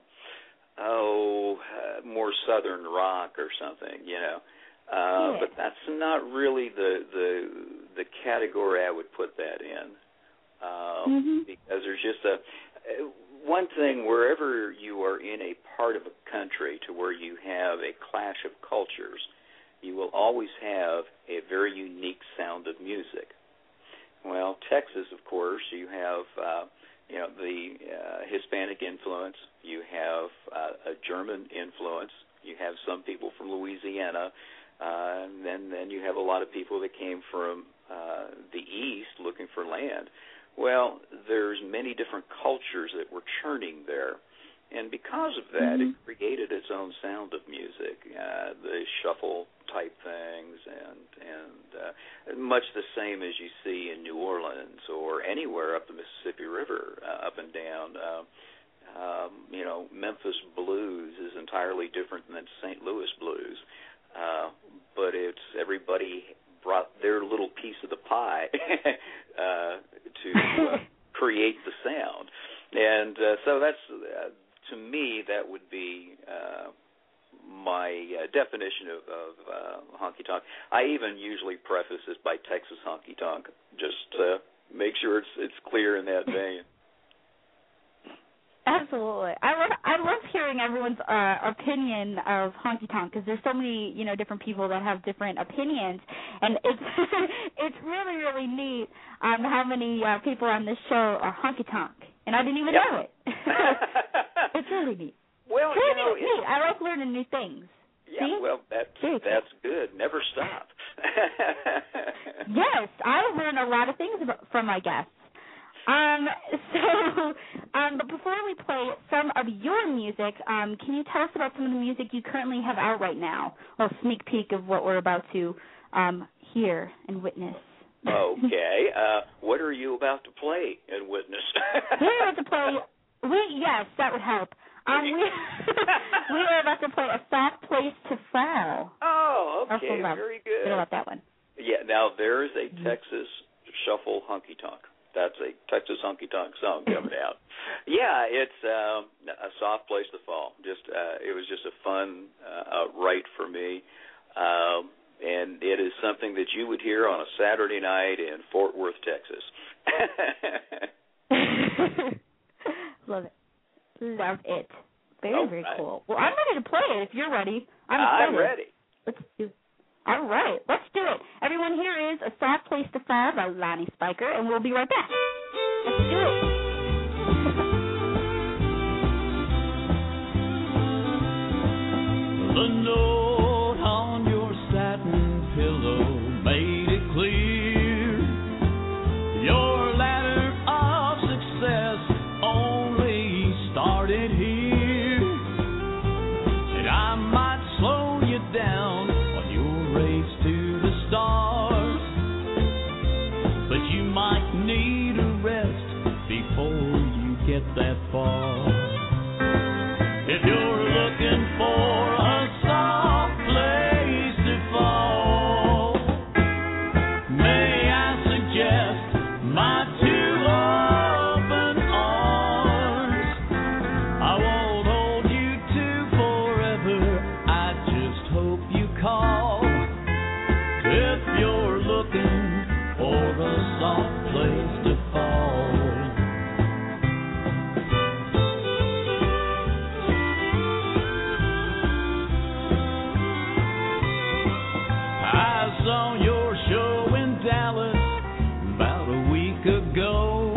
more southern rock or something, you know. But that's not really the category I would put that in, because there's just one thing, wherever you are in a part of a country to where you have a clash of cultures, you will always have a very unique sound of music. Well, Texas, of course, you have the Hispanic influence, you have a German influence, you have some people from Louisiana, and then you have a lot of people that came from the East looking for land. Well, there's many different cultures that were churning there, and because of that, it created its own sound of music, the shuffle type things, and much the same as you see in New Orleans or anywhere up the Mississippi River, up and down. Memphis blues is entirely different than St. Louis blues, but it's everybody brought their little piece of the pie to create the sound, and so that's to me that would be my definition of honky tonk. I even usually preface this by Texas honky tonk, just to make sure it's clear in that vein. Absolutely. I love hearing everyone's opinion of honky tonk, because there's so many different people that have different opinions, and it's it's really, really neat how many people on this show are honky tonk, and I didn't even know it. It's really neat. Well, it's neat. I like learning new things. Yeah, see? Well, that's good. Never stop. Yes, I learn a lot of things from my guests. But before we play some of your music, can you tell us about some of the music you currently have out right now? A little sneak peek of what we're about to hear and witness. Okay. What are you about to play and witness? We're about to play. Yes, that would help. We are about to play A Soft Place to Fall. Oh, okay. Very good. I love that one. Yeah, now there is a Texas shuffle honky tonk. That's a Texas honky tonk song coming out. Yeah, it's A Soft Place to Fall. It was just a fun write for me, and it is something that you would hear on a Saturday night in Fort Worth, Texas. Love it. Love it. Very cool. Well, I'm ready to play it if you're ready. I'm ready. Let's do it. All right, let's do it. Everyone, here is A Soft Place to Fall by Lonnie Spiker, and we'll be right back. Let's do it. The note on your satin pillow made it clear your ladder of success only started here, and I might slow you down on your race to the stars, but you might need a rest before you get that far. If you're looking for a soft place to fall, may I suggest If you're looking for a soft place to fall, I saw your show in Dallas about a week ago.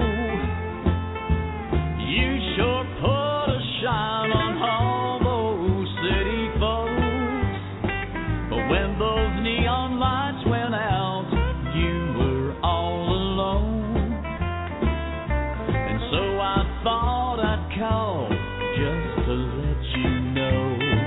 You sure put a shine on all those city folks, but when those neon lights went out, you were all alone. And so I thought I'd call just to let you know,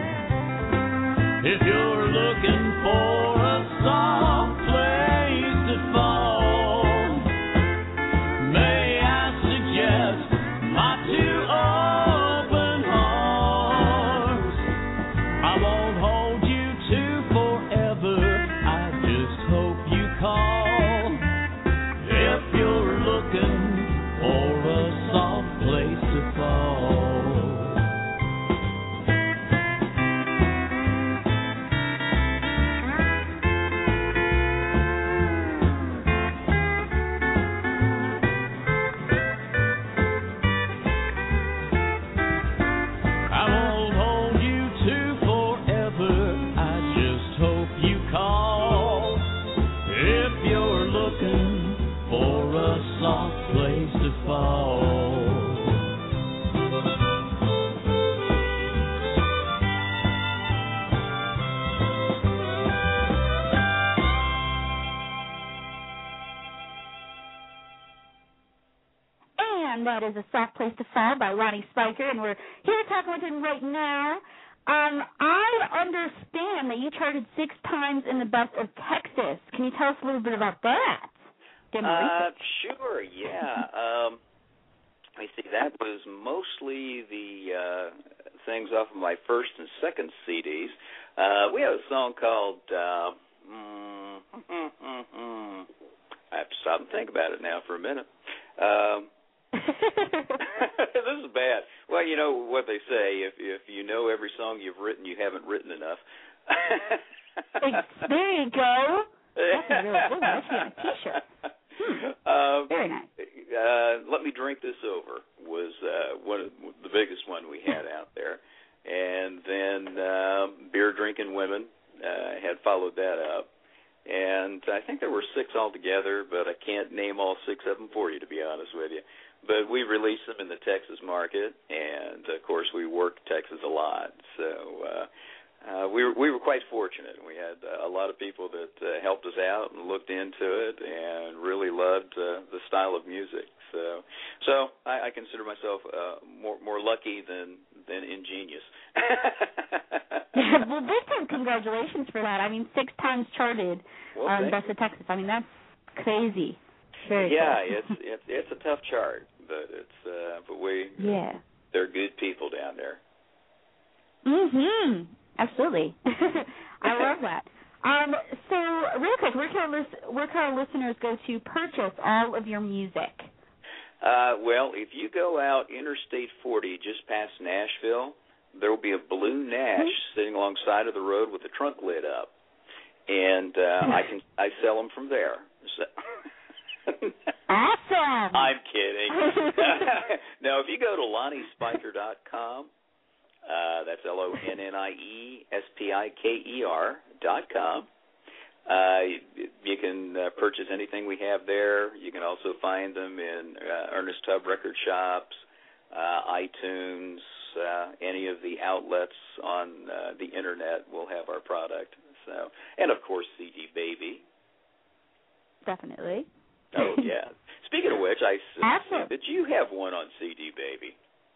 if you're looking for a soft place to fall, may I suggest my two open arms. I won't hold you two forever, I just hope you call, if you're looking for a soft place to fall. I won't hold you two forever, I just hope you call, if you're looking for a soft place to fall. And that is A Soft Place to Fall by Ronnie Spiker, and we're here talking with him right now. I understand that you charted 6 times in the Best of Texas. Can you tell us a little bit about that? Sure, yeah. Let me see, that was mostly the things off of my first and second CDs. We have a song called I have to stop and think about it now for a minute. This is bad. Well, you know what they say, if you know every song you've written, you haven't written enough. There you go. That's a really good one. That should be on a T-shirt. Very nice. Let Me Drink This Over was one of the biggest one we had out there. And then Beer Drinking Women had followed that up. And I think there were 6 altogether, but I can't name all 6 of them for you, to be honest with you. But we released them in the Texas market, and, of course, we worked Texas a lot. So we were quite fortunate. We had a lot of people that helped us out and looked into it and really loved the style of music. So I consider myself more lucky than ingenious. Well, big time congratulations for that. I mean, 6 times charted on Best of Texas. I mean, that's crazy. Very cool. it's a tough chart, but they're good people down there. Absolutely. I love that. So, real quick, where can our listeners go to purchase all of your music? Well, if you go out Interstate 40 just past Nashville, there will be a blue Nash sitting alongside of the road with the trunk lit up, and I sell them from there. So. Awesome. I'm kidding. No, if you go to LonnieSpiker.com, that's LonnieSpiker.com. You can purchase anything we have there. You can also find them in Ernest Tubb record shops, iTunes, any of the outlets on the internet will have our product. So, and of course, CD Baby. Definitely. Oh yeah. Speaking of which, did you have one on CD Baby?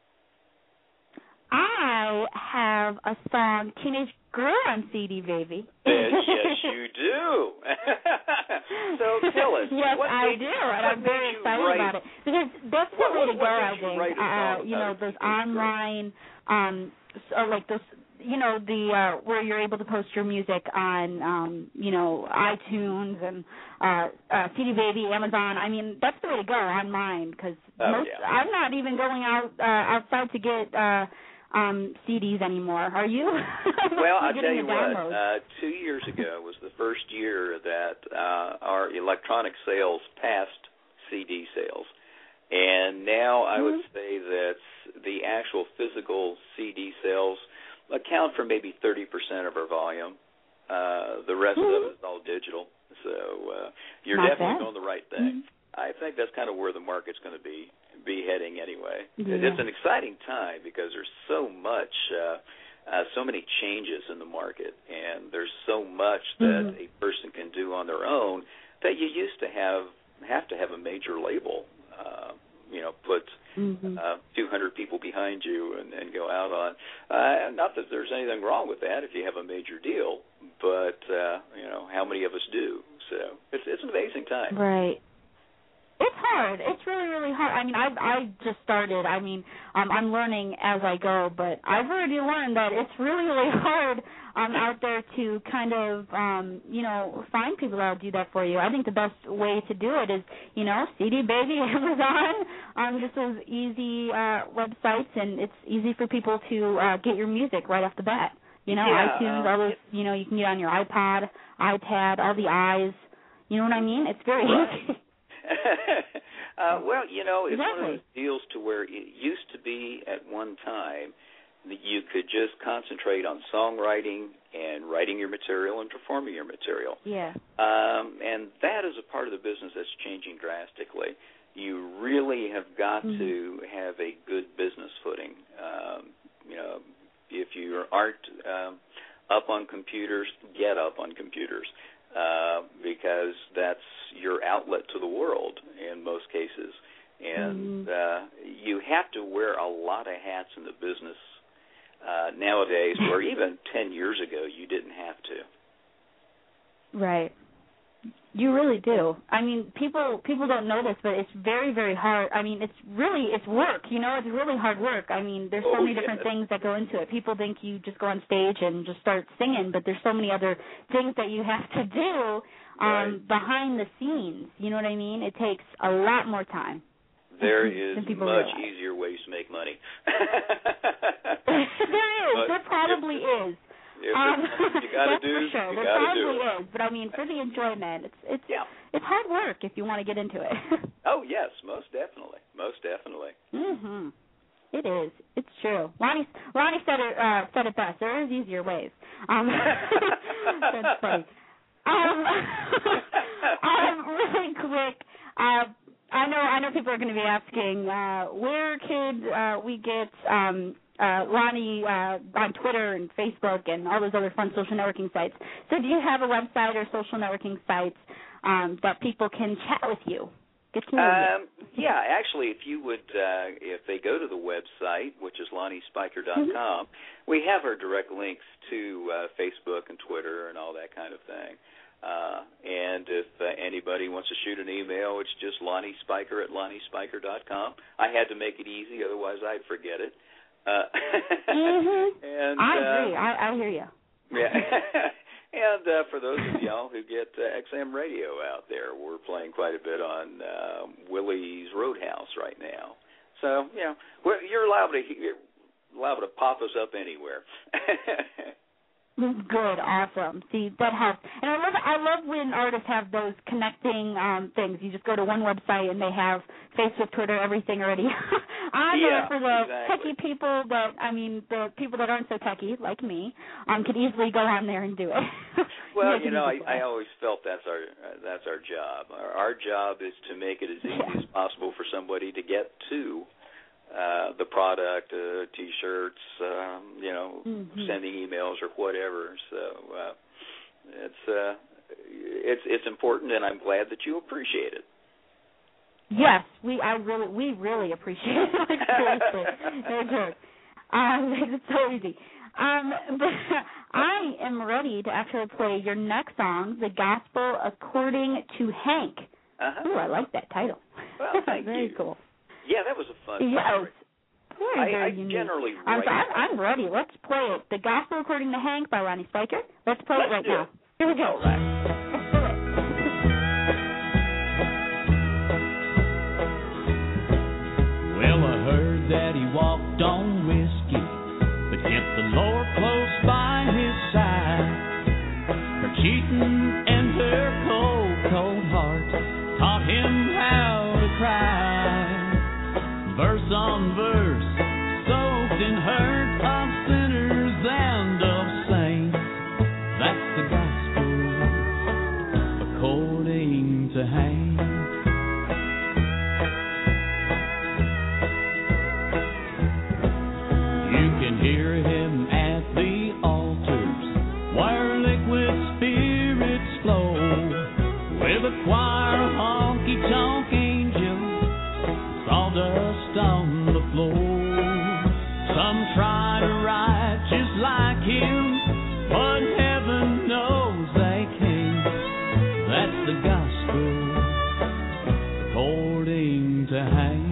I have a song, Teenage Girl, on CD Baby. Yes, you do. So tell us. Yes, I do, and I'm very excited about it. Because that's the way to go, I think. Those online, like those, where you're able to post your music on, iTunes and CD Baby, Amazon. I mean, that's the way to go online, because I'm not even going outside to get CDs anymore, are you? Well, I'll tell you downloads. what, 2 years ago was the first year that our electronic sales passed CD sales. And now I would say that the actual physical CD sales account for maybe 30% of our volume. The rest of it is all digital. So you're Not definitely bad. doing the right thing. I think that's kind of where the market's going to be heading anyway. Yeah. It's an exciting time because there's so much, so many changes in the market, and there's so much that a person can do on their own that you used to have to have a major label, put 200 people behind you and go out on. Not that there's anything wrong with that if you have a major deal, but how many of us do? So it's an amazing time. Right. It's hard. It's really, really hard. I mean, I just started. I mean, I'm learning as I go, but I've already learned that it's really, really hard out there to kind of, find people that'll do that for you. I think the best way to do it is, CD Baby, Amazon, just those easy websites, and it's easy for people to get your music right off the bat. iTunes, all those, you can get on your iPod, iPad, all the eyes. You know what I mean? It's very easy. Well, it's exactly. one of those deals to where it used to be at one time that you could just concentrate on songwriting and writing your material and performing your material. Yeah. And that is a part of the business that's changing drastically. You really have got to have a good business footing. If you aren't up on computers, get up on computers. Because that's your outlet to the world in most cases. And you have to wear a lot of hats in the business nowadays, where even 10 years ago you didn't have to. Right. You really do. I mean, people don't know this, but it's very, very hard. I mean, it's work, it's really hard work. I mean, there's so many different things that go into it. People think you just go on stage and just start singing, but there's so many other things that you have to do behind the scenes. You know what I mean? It takes a lot more time. There is much realize. easier ways to make money. There is. There probably is. You got to do. For sure. You There got to do. probably is, but I mean, for the enjoyment, it's hard work if you want to get into it. Oh yes, most definitely. It is. It's true. Lonnie said it best. There is easier ways. That's funny. Really quick. I know people are going to be asking, where could we get Lonnie on Twitter and Facebook and all those other fun social networking sites. So do you have a website or social networking sites that people can chat with you? Get to know you? Yeah, actually, if you would, if they go to the website, which is LonnieSpiker.com, we have our direct links to Facebook and Twitter and all that kind of thing. And if anybody wants to shoot an email, it's just LonnieSpiker@LonnieSpiker.com. I had to make it easy, otherwise I'd forget it. And I agree. I hear you. Yeah. And for those of y'all who get XM radio out there, we're playing quite a bit on Willie's Roadhouse right now. So, you're liable to pop us up anywhere. Good, awesome. See, that helps. And I love when artists have those connecting things. You just go to one website and they have Facebook, Twitter, everything already. For the techie people the people that aren't so techie, like me, could easily go on there and do it. Well, I always felt that's our job. Our job is to make it as easy as possible for somebody to get to the product, T-shirts, sending emails or whatever. So it's important, and I'm glad that you appreciate it. Yes, we really appreciate it. Like, seriously, no joke. It's so easy. But I am ready to actually play your next song, "The Gospel According to Hank." Ooh, I like that title. Well, thank Very you. cool. Yeah, that was a fun Yes. Very unique. Generally write. I'm ready. Let's play it. "The Gospel According to Hank" by Lonnie Spiker. Let's play it right now. Here we go. All right. Let's do it. Well, I heard that he walked on whiskey to Hank. You can hear him at the altars where liquid spirits flow, with a choir of honky-tonk angels, sawdust on the floor. Some try to write just like him, but heaven knows they can't. That's the gospel according to Hank.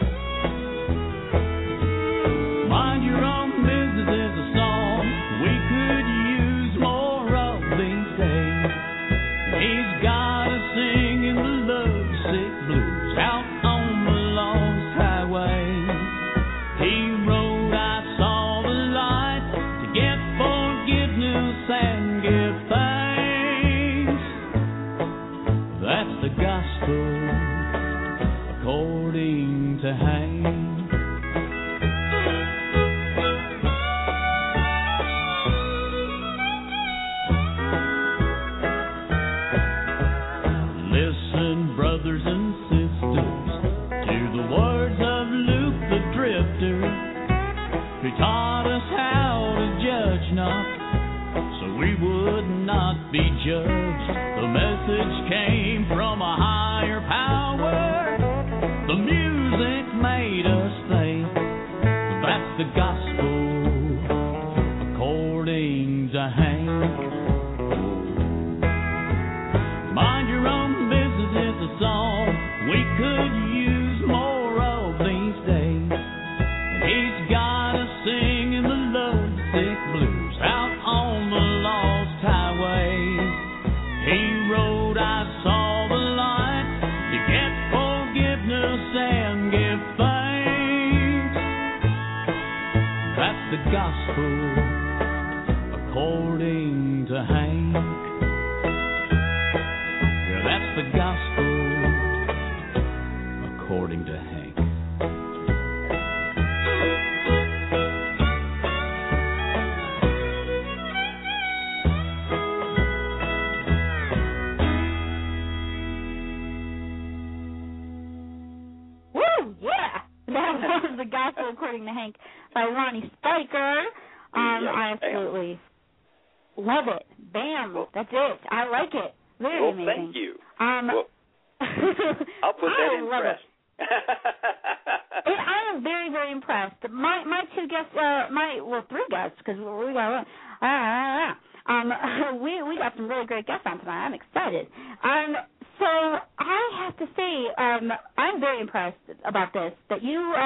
Mind your own business is a song we could use more of these days. He's got us singing the lovesick blues out on the lost highway. He wrote, I saw the light to get forgiveness and give thanks. That's the gospel according to Hank. Listen, brothers and sisters, to the words of Luke the Drifter, who taught us how to judge not, so we would not be judged. The message came from a higher power. The music made us think. That's the gospel according to Hank. Mind your own business is a song we could use more of these days. And he's got us singing the lovesick blues out on the lost highways. He wrote, I saw the light to get forgiveness and give thanks. That's the gospel according to Hank. Yeah, that's the gospel according to Hank. Woo! Yeah! That was the gospel according to Hank by Ronnie Spiker. I absolutely love it. Bam! Well, that's it. I like it. Very well, amazing. thank you. Well, I'll put that in press. I am very, very impressed. My two guests, three guests, because we got we got some really great guests on tonight. I'm excited. So I have to say, I'm very impressed about this. That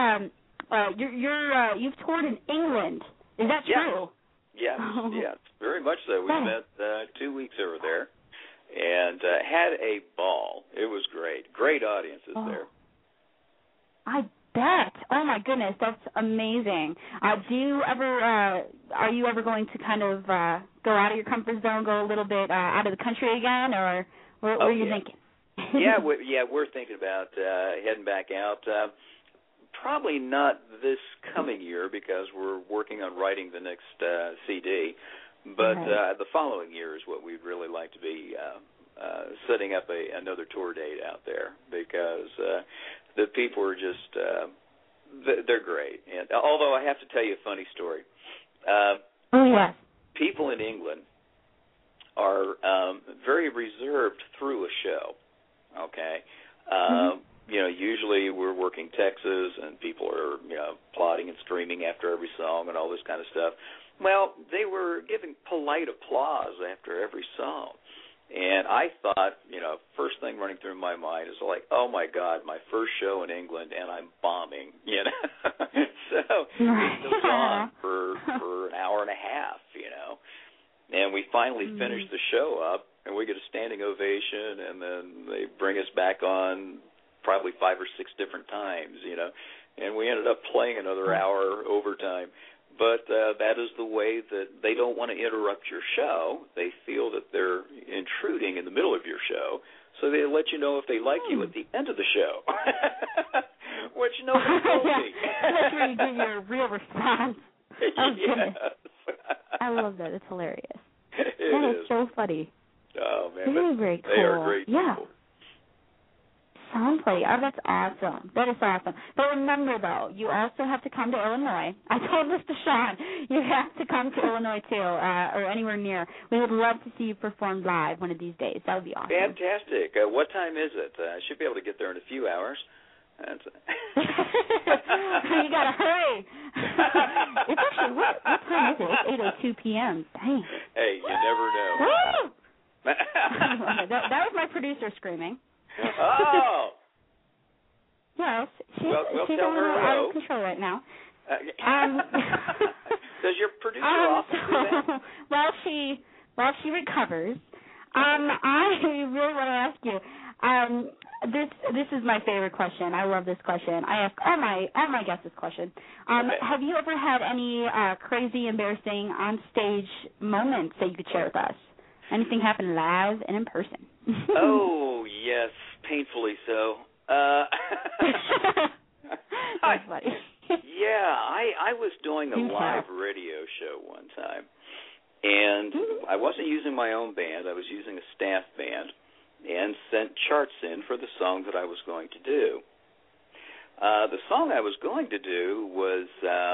you've toured in England. Is that true? Yes, yes, very much so. We spent 2 weeks over there and had a ball. It was great. Great audiences there. I bet. Oh my goodness, that's amazing. Are you ever going to kind of go out of your comfort zone, go a little bit out of the country again, or what are you thinking? We're thinking about heading back out. Probably not this coming year because we're working on writing the next CD, but the following year is what we'd really like to be setting up another tour date out there, because the people are just they're great. And although I have to tell you a funny story, people in England are very reserved through a show. Okay. Usually we're working Texas and people are, applauding and screaming after every song and all this kind of stuff. Well, they were giving polite applause after every song. And I thought, first thing running through my mind is like, oh, my God, my first show in England and I'm bombing, So it goes on for an hour and a half, And we finally finish the show up and we get a standing ovation, and then they bring us back on probably 5 or 6 different times, and we ended up playing another hour overtime. But that is the way that they don't want to interrupt your show. They feel that they're intruding in the middle of your show, so they let you know if they like you at the end of the show, which nobody told me. That's where you give your real response. Oh, goodness. I love that. It's hilarious. That is so funny. Oh, man. Very, very cool. They are great people. Yeah. song play. Oh, that's awesome. That is awesome. But remember, though, you also have to come to Illinois. I told this to Sean. You have to come to Illinois, too, or anywhere near. We would love to see you perform live one of these days. That would be awesome. Fantastic. What time is it? I should be able to get there in a few hours. You got to hurry. It's actually, what time is it? It's 8:02 p.m. Dang. Hey, you never know. Woo! that was my producer screaming. Oh. Yes, she's Well, a tell her little hello. out of control right now. Does your producer often do that? While she recovers, I really want to ask you. This is my favorite question. I love this question. I ask all my guests this question. Okay. Have you ever had any crazy, embarrassing on-stage moments that you could share with us? Anything happen live and in person? Oh, yes, painfully so. That's funny. Yeah, I was doing a live radio show one time, and I wasn't using my own band. I was using a staff band, and sent charts in for the song that I was going to do. The song I was going to do was,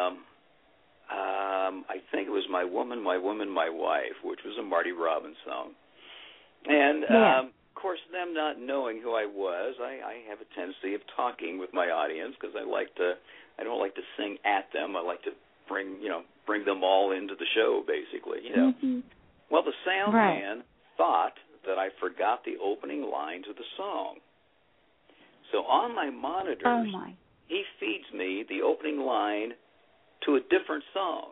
I think it was My Woman, My Woman, My Wife, which was a Marty Robbins song. And, of course, them not knowing who I was, I have a tendency of talking with my audience because I don't like to sing at them. I like to bring them all into the show, basically, you know. Mm-hmm. Well, the sound man thought that I forgot the opening lines of the song. So on my monitors, he feeds me the opening line to a different song.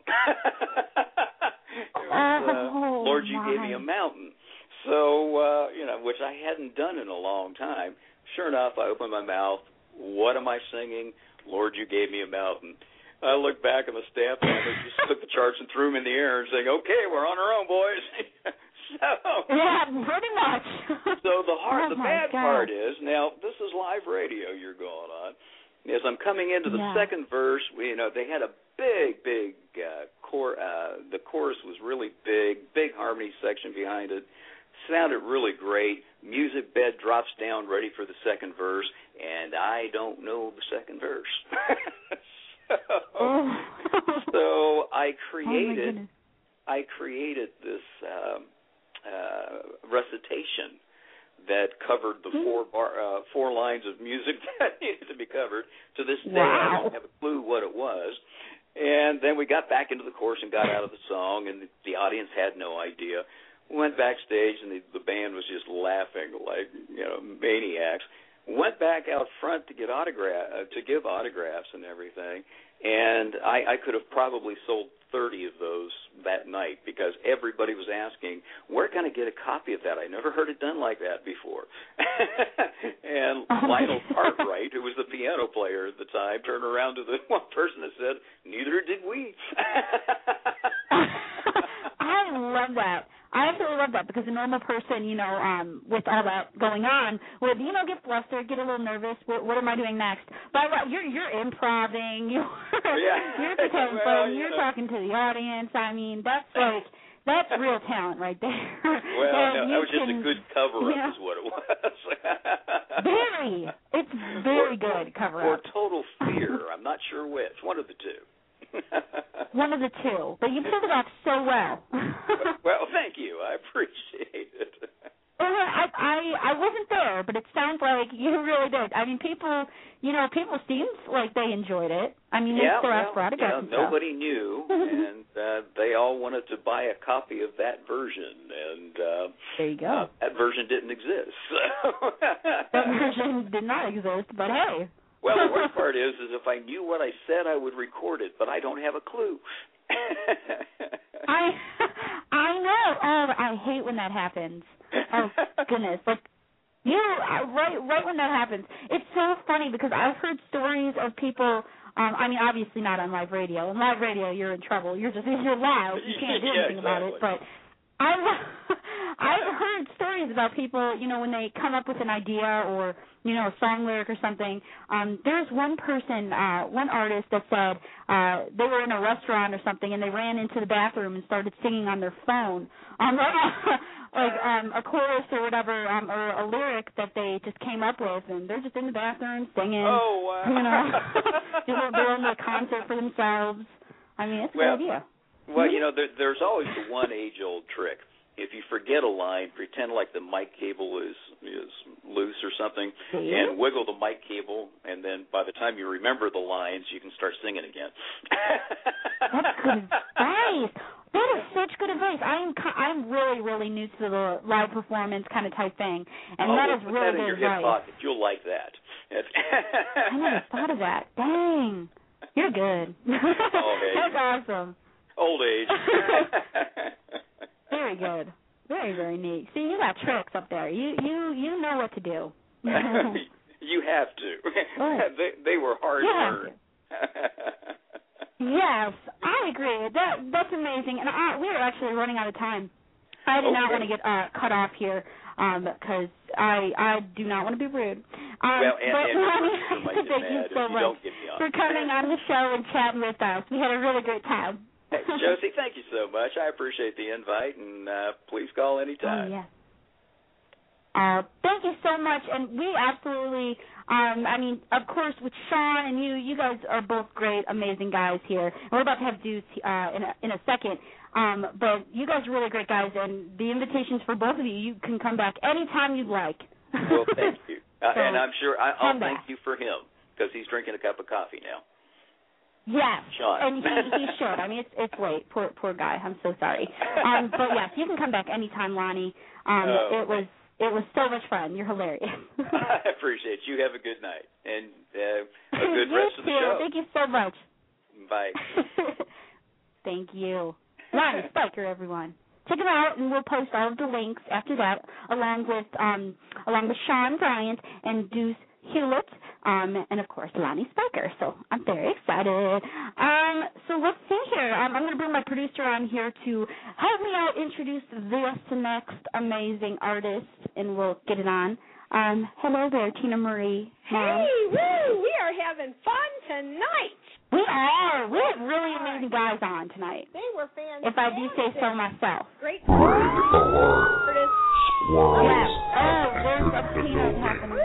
It was, Lord, You Gave Me a Mountain. So, which I hadn't done in a long time. Sure enough, I opened my mouth. What am I singing? Lord, You Gave Me a Mountain. I looked back and the staff members just took the charts and threw them in the air and saying, okay, we're on our own, boys. Yeah, pretty much. So the bad part is, now this is live radio you're going on, as I'm coming into the second verse, they had a big the chorus was really big harmony section behind it, sounded really great, music bed drops down ready for the second verse, and I don't know the second verse. So I created this recitation that covered the four lines of music that needed to be covered. To this day, I don't have a clue what it was. And then we got back into the chorus and got out of the song, and the audience had no idea. We went backstage, and the band was just laughing like maniacs. Went back out front to give autographs and everything, and I could have probably sold 30 of those that night because everybody was asking, where can I get a copy of that? I never heard it done like that before. And Lionel Cartwright, who was the piano player at the time, turned around to the one person that said, neither did we. I love that. I absolutely love that because a normal person, with all that going on, would, get flustered, get a little nervous. What am I doing next? But you're improvising. You're pretending. You're talking to the audience. I mean, that's real talent right there. Well, that was just a good cover-up is what it was. It's very good cover-up. Or total fear. I'm not sure which. One of the two. One of the two, but you pulled it off so well. Well, thank you. I appreciate it. I wasn't there, but it sounds like you really did. I mean, people seemed like they enjoyed it. I mean, they still asked for autographs. Nobody knew, and they all wanted to buy a copy of that version, and there you go. That version didn't exist. So. That version did not exist, but hey. Well, the worst part is if I knew what I said, I would record it, but I don't have a clue. I know. Oh, I hate when that happens. Oh goodness! Like right when that happens, it's so funny because I've heard stories of people. I mean, obviously not on live radio. On live radio, you're in trouble. You're loud. You can't do anything about it. But I I've heard stories about people, you know, when they come up with an idea or, you know, a song lyric or something. There's one person, one artist that said they were in a restaurant or something and they ran into the bathroom and started singing on their phone, a chorus or whatever, or a lyric that they just came up with, and they're just in the bathroom singing. Oh, wow. You know, doing a concert for themselves. I mean, it's a good idea. Well, you know, there's always the one age-old trick. If you forget a line, pretend like the mic cable is loose or something, and wiggle the mic cable, and then by the time you remember the lines, you can start singing again. That's good advice. That is such good advice. I'm really, really new to the live performance kind of type thing, and that is really good advice. Put that in your hip pocket. You'll like that. I never thought of that. Dang, you're good. Oh, hey. That's awesome. Old age. Very good. Very, very neat. See, you got tricks up there. You know what to do. You have to. They were hard earned. Yes, I agree. That's amazing. And we're actually running out of time. I do not want to get cut off here because I do not want to be rude. Well, but Lonnie, thank you so much for coming on the show and chatting with us. We had a really great time. Hey, Josie, thank you so much. I appreciate the invite, and please call anytime. Oh, yeah. Thank you so much, and we absolutely, I mean, of course, with Sean and you guys are both great, amazing guys here. And we're about to have Deuce in a second, but you guys are really great guys, and the invitation's for both of you. You can come back anytime you'd like. Well, thank you. And I'm sure I'll thank you for him, because he's drinking a cup of coffee now. Yes, Sean. and he should. I mean, it's late. Poor guy. I'm so sorry. But yes, you can come back anytime, Lonnie. It was so much fun. You're hilarious. I appreciate it. You have a good night and a good rest of the show. Thank you so much. Bye. Thank you. Lonnie Spiker, everyone. Check him out, and we'll post all of the links after that, along with Sean Bryant and Deuce Hewlett, and of course Lonnie Spiker. So I'm very excited. So let's see here. I'm going to bring my producer on here to help me out introduce this next amazing artist, and we'll get it on. Hello there, Tina Marie. Hey, woo! We are having fun tonight. We are. We have really amazing guys on tonight. They were fantastic. If I do say so myself. Great. Artists. Yes. Oh, there's a peanut happening.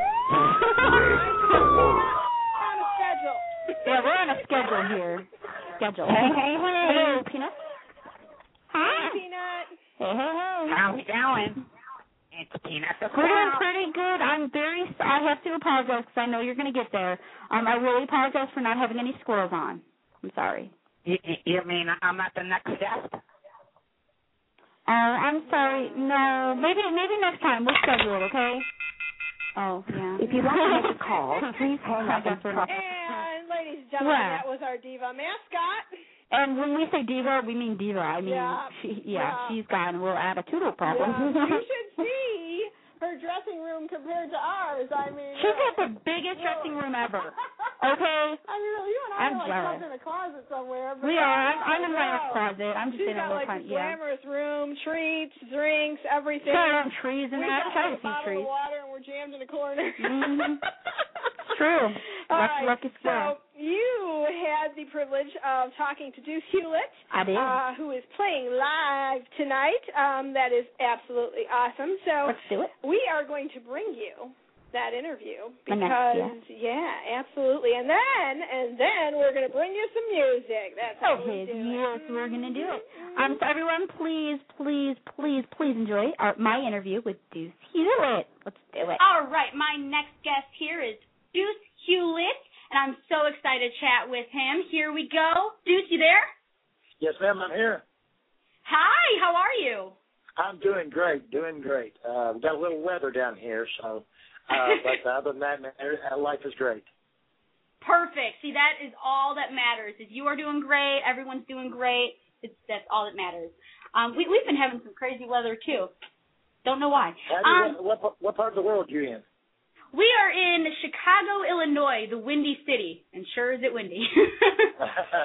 On a schedule. Yeah, we're on a schedule here. Hey. Hello, Peanut. Hi, Peanut. Hey. How's it going? It's Peanut the We're doing pretty good. I have to apologize because I know you're going to get there. I really apologize for not having any squirrels on. I'm sorry. You mean I'm not the next guest? I'm sorry. No, maybe next time. We'll schedule it, okay? Oh, yeah. If you want to make a call, please hang up and talk. And, ladies and gentlemen, that was our diva mascot. And when we say diva, we mean diva. I mean, she's gone. We'll add a toodle problem. Yeah. You should see her dressing room compared to ours. I mean, she's got the biggest dressing room ever. Okay. I mean, you and I are like stuck in a closet somewhere. We are. I'm in my closet. I'm just in a little kind of glamorous room, treats, drinks, everything. Got trees in there. I try to see trees. Water, and we're jammed in a corner. Mm-hmm. It's true. Lucky squirrel. So you had the privilege of talking to Deuce Hewlett. I did. Who is playing live tonight. That is absolutely awesome. So let's do it. We are going to bring you that interview because absolutely. And then we're going to bring you some music. That's how we do it. Yes, we're going to do it. So everyone, please enjoy my interview with Deuce Hewlett. Let's do it. All right, my next guest here is Deuce Hewlett, and I'm so excited to chat with him. Here we go. Deuce, you there? Yes, ma'am, I'm here. Hi, how are you? I'm doing great. We've got a little weather down here, so, but other than that, life is great. Perfect. See, that is all that matters. If you are doing great, everyone's doing great. That's all that matters. We've been having some crazy weather, too. Don't know why. What part of the world are you in? We are in Chicago, Illinois, the Windy City, and sure is it windy.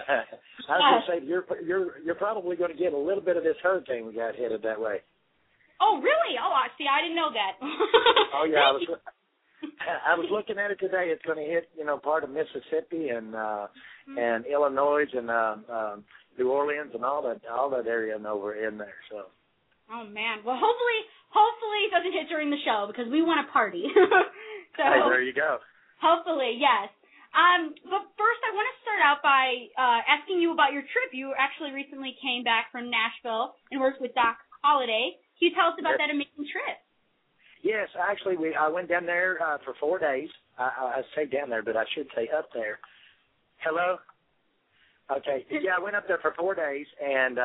I was going to say you're probably going to get a little bit of this hurricane we got headed that way. Oh, really? Oh, see, I didn't know that. Oh, yeah. I was looking at it today. It's going to hit, part of Mississippi and Illinois and New Orleans and all that area and over in there. So. Oh man. Well, hopefully it doesn't hit during the show because we want to party. So. Hey, there you go. Hopefully, yes. But first, I want to start out by asking you about your trip. You actually recently came back from Nashville and worked with Doc Holliday. Can you tell us about that amazing trip? Yes, actually, I went down there for 4 days. I say down there, but I should say up there. Hello? Okay. Yeah, I went up there for 4 days, and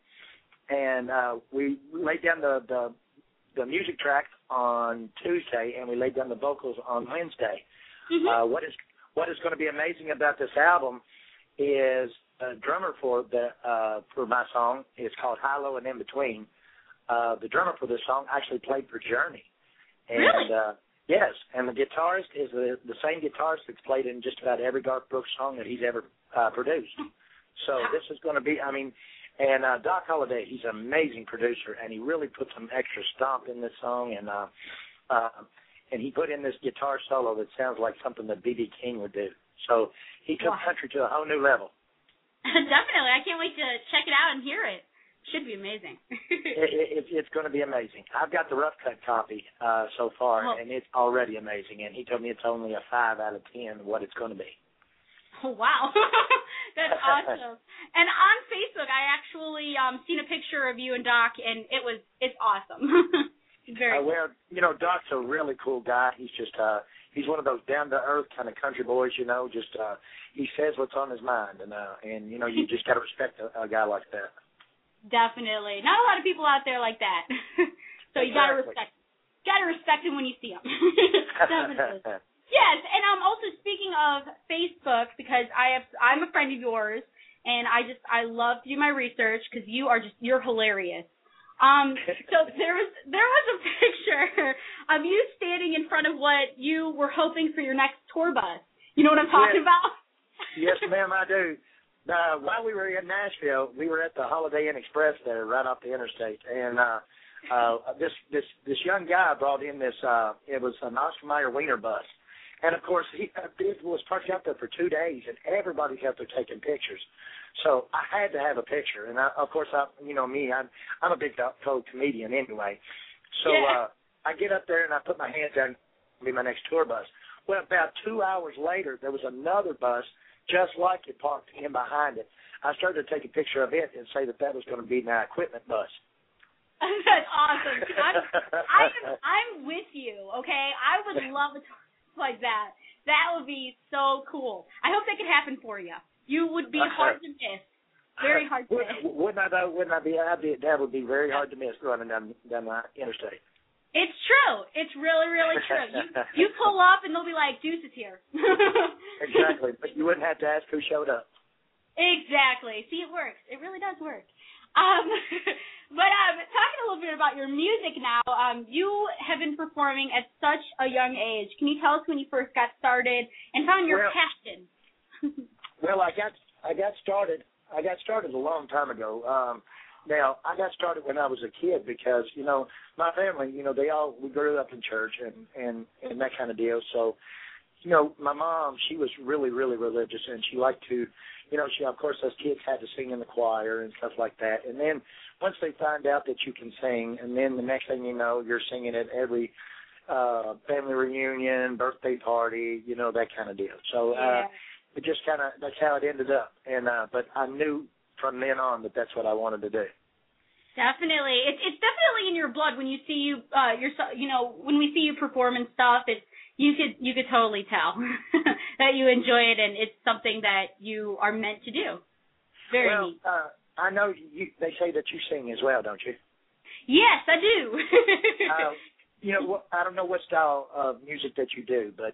we laid down the music track on Tuesday, and we laid down the vocals on Wednesday. Mm-hmm. What is going to be amazing about this album is the drummer for my song is called High, Low, and In Between. The drummer for this song actually played for Journey. And, really? Yes, and the guitarist is the same guitarist that's played in just about every Garth Brooks song that he's ever produced. So this is going to be, and Doc Holliday, he's an amazing producer, and he really put some extra stomp in this song, and he put in this guitar solo that sounds like something that B.B. King would do. So he took country to a whole new level. Definitely. I can't wait to check it out and hear it. Should be amazing. It's going to be amazing. I've got the rough cut copy so far, and it's already amazing. And he told me it's only a 5 out of 10 what it's going to be. Oh, wow. That's awesome. And on Facebook, I actually seen a picture of you and Doc, and it's awesome. Very well, Doc's a really cool guy. He's just he's one of those down-to-earth kind of country boys, just he says what's on his mind, and you just got to respect a guy like that. Definitely. Not a lot of people out there like that. So you got to respect him when you see him. Definitely. Yes, and also speaking of Facebook, because I'm a friend of yours, and I love to do my research because you're hilarious. So there was a picture of you standing in front of what you were hoping for your next tour bus. You know what I'm talking about? Yes, ma'am, I do. While we were in Nashville, we were at the Holiday Inn Express there, right off the interstate, and this young guy brought in this. It was an Oscar Mayer Wiener bus, and of course it was parked out there for 2 days, and everybody's out there taking pictures. So I had to have a picture, and I'm a big cold comedian anyway. So I get up there and I put my hands down to be my next tour bus. Well, about 2 hours later, there was another bus just like it parked in behind it. I started to take a picture of it and say that was going to be my equipment bus. That's awesome. I'm with you, okay? I would love a tour like that. That would be so cool. I hope that could happen for you. You would be hard to miss. Very hard to miss. Wouldn't I, though? Wouldn't I be? That would be very hard to miss running down the interstate. It's true. It's really, really true. You pull up and they'll be like, Deuce is here. Exactly. But you wouldn't have to ask who showed up. Exactly. See, it works. It really does work. But talking a little bit about your music now, you have been performing at such a young age. Can you tell us when you first got started and found your passion? Well, I got started a long time ago. Now, I got started when I was a kid because, my family, we grew up in church and that kind of deal. So, my mom, she was really, really religious, and she liked to, she, of course, us kids had to sing in the choir and stuff like that. And then once they find out that you can sing, and then the next thing you know, you're singing at every family reunion, birthday party, that kind of deal. So it just kind of, that's how it ended up. And but I knew from then on that that's what I wanted to do. Definitely, it's definitely in your blood when you see when we see you perform and stuff. You could totally tell that you enjoy it and it's something that you are meant to do. Very neat. I know they say that you sing as well, don't you? Yes, I do. I don't know what style of music that you do, but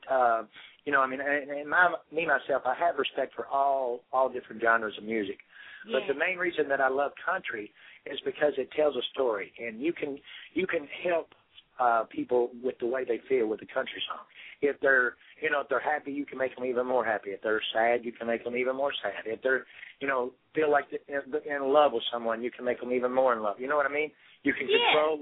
myself, I have respect for all different genres of music. Yeah. But the main reason that I love country is because it tells a story, and you can help people with the way they feel with a country song. If they're happy, you can make them even more happy. If they're sad, you can make them even more sad. If they're feel like in love with someone, you can make them even more in love. You know what I mean? You can control.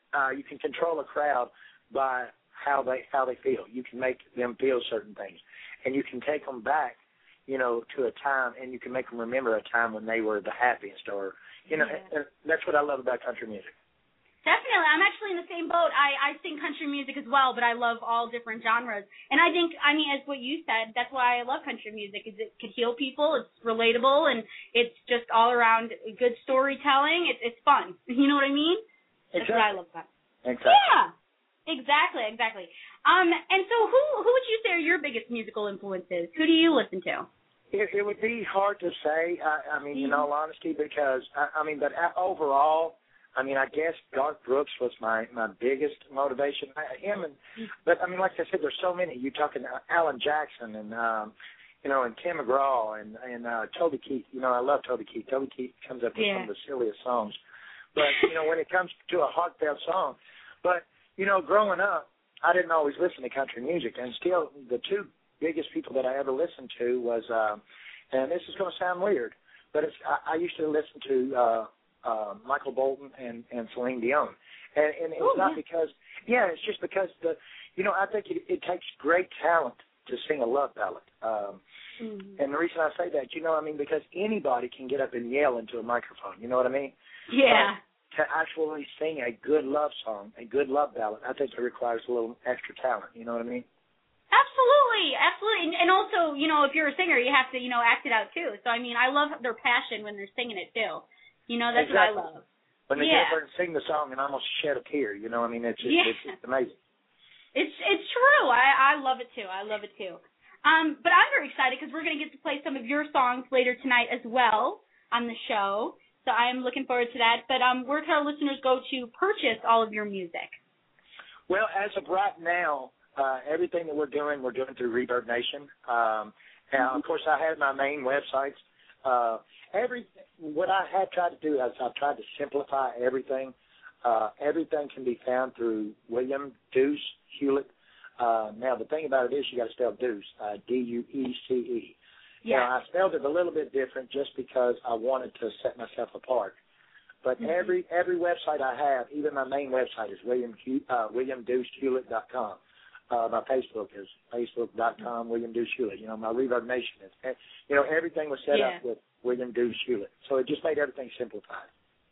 you can control a crowd by how they feel. You can make them feel certain things, and you can take them back, you know, to a time, and you can make them remember a time when they were the happiest, or you know, and that's what I love about country music. Definitely. I'm actually in the same boat. I sing country music as well, but I love all different genres. And I think, I mean, as what you said, that's why I love country music, is it could heal people, it's relatable, and it's just all around good storytelling. It's fun. You know what I mean? Exactly. That's what I love about it. Exactly. Yeah. Exactly. And so who would you say are your biggest musical influences? Who do you listen to? It would be hard to say, I mean, in all honesty, because, but overall, I mean, I guess Garth Brooks was my biggest motivation. But I mean, like I said, there's so many. You're talking Alan Jackson and you know, and Tim McGraw and Toby Keith. You know, I love Toby Keith. Toby Keith comes up with some of the silliest songs. But you know, when it comes to a heartfelt song, but you know, growing up, I didn't always listen to country music, and still the two biggest people that I ever listened to was, and this is going to sound weird, but I used to listen to Michael Bolton and Celine Dion, and it's not because, it's just because I think it takes great talent to sing a love ballad, and the reason I say that, you know, I mean, because anybody can get up and yell into a microphone, you know what I mean? Yeah. To actually sing a good love song, a good love ballad, I think it requires a little extra talent, you know what I mean? Absolutely. And also, you know, if you're a singer, you have to, you know, act it out too. So, I mean, I love their passion when they're singing it too. You know, that's exactly. what I love. When they get up there and sing the song and almost shed a tear, you know, I mean, it's just, it's amazing. It's true. I love it too. But I'm very excited because we're going to get to play some of your songs later tonight as well on the show. So I'm looking forward to that. But where can our listeners go to purchase all of your music? Well, as of right now, everything that we're doing through Reverb Nation. Now, of course, I have my main websites. What I have tried to do is I've tried to simplify everything. Everything can be found through William Deuce Hewlett. Now, the thing about it is you got to spell Deuce, D-U-E-C-E. Yeah. Now, I spelled it a little bit different just because I wanted to set myself apart. But every website I have, even my main website is WilliamDeuceHewlett.com. My Facebook is Facebook.com, William Deuce Hewlett. You know, my Reverb Nation is, you know, everything was set up with William Deuce Hewlett. So it just made everything simplified.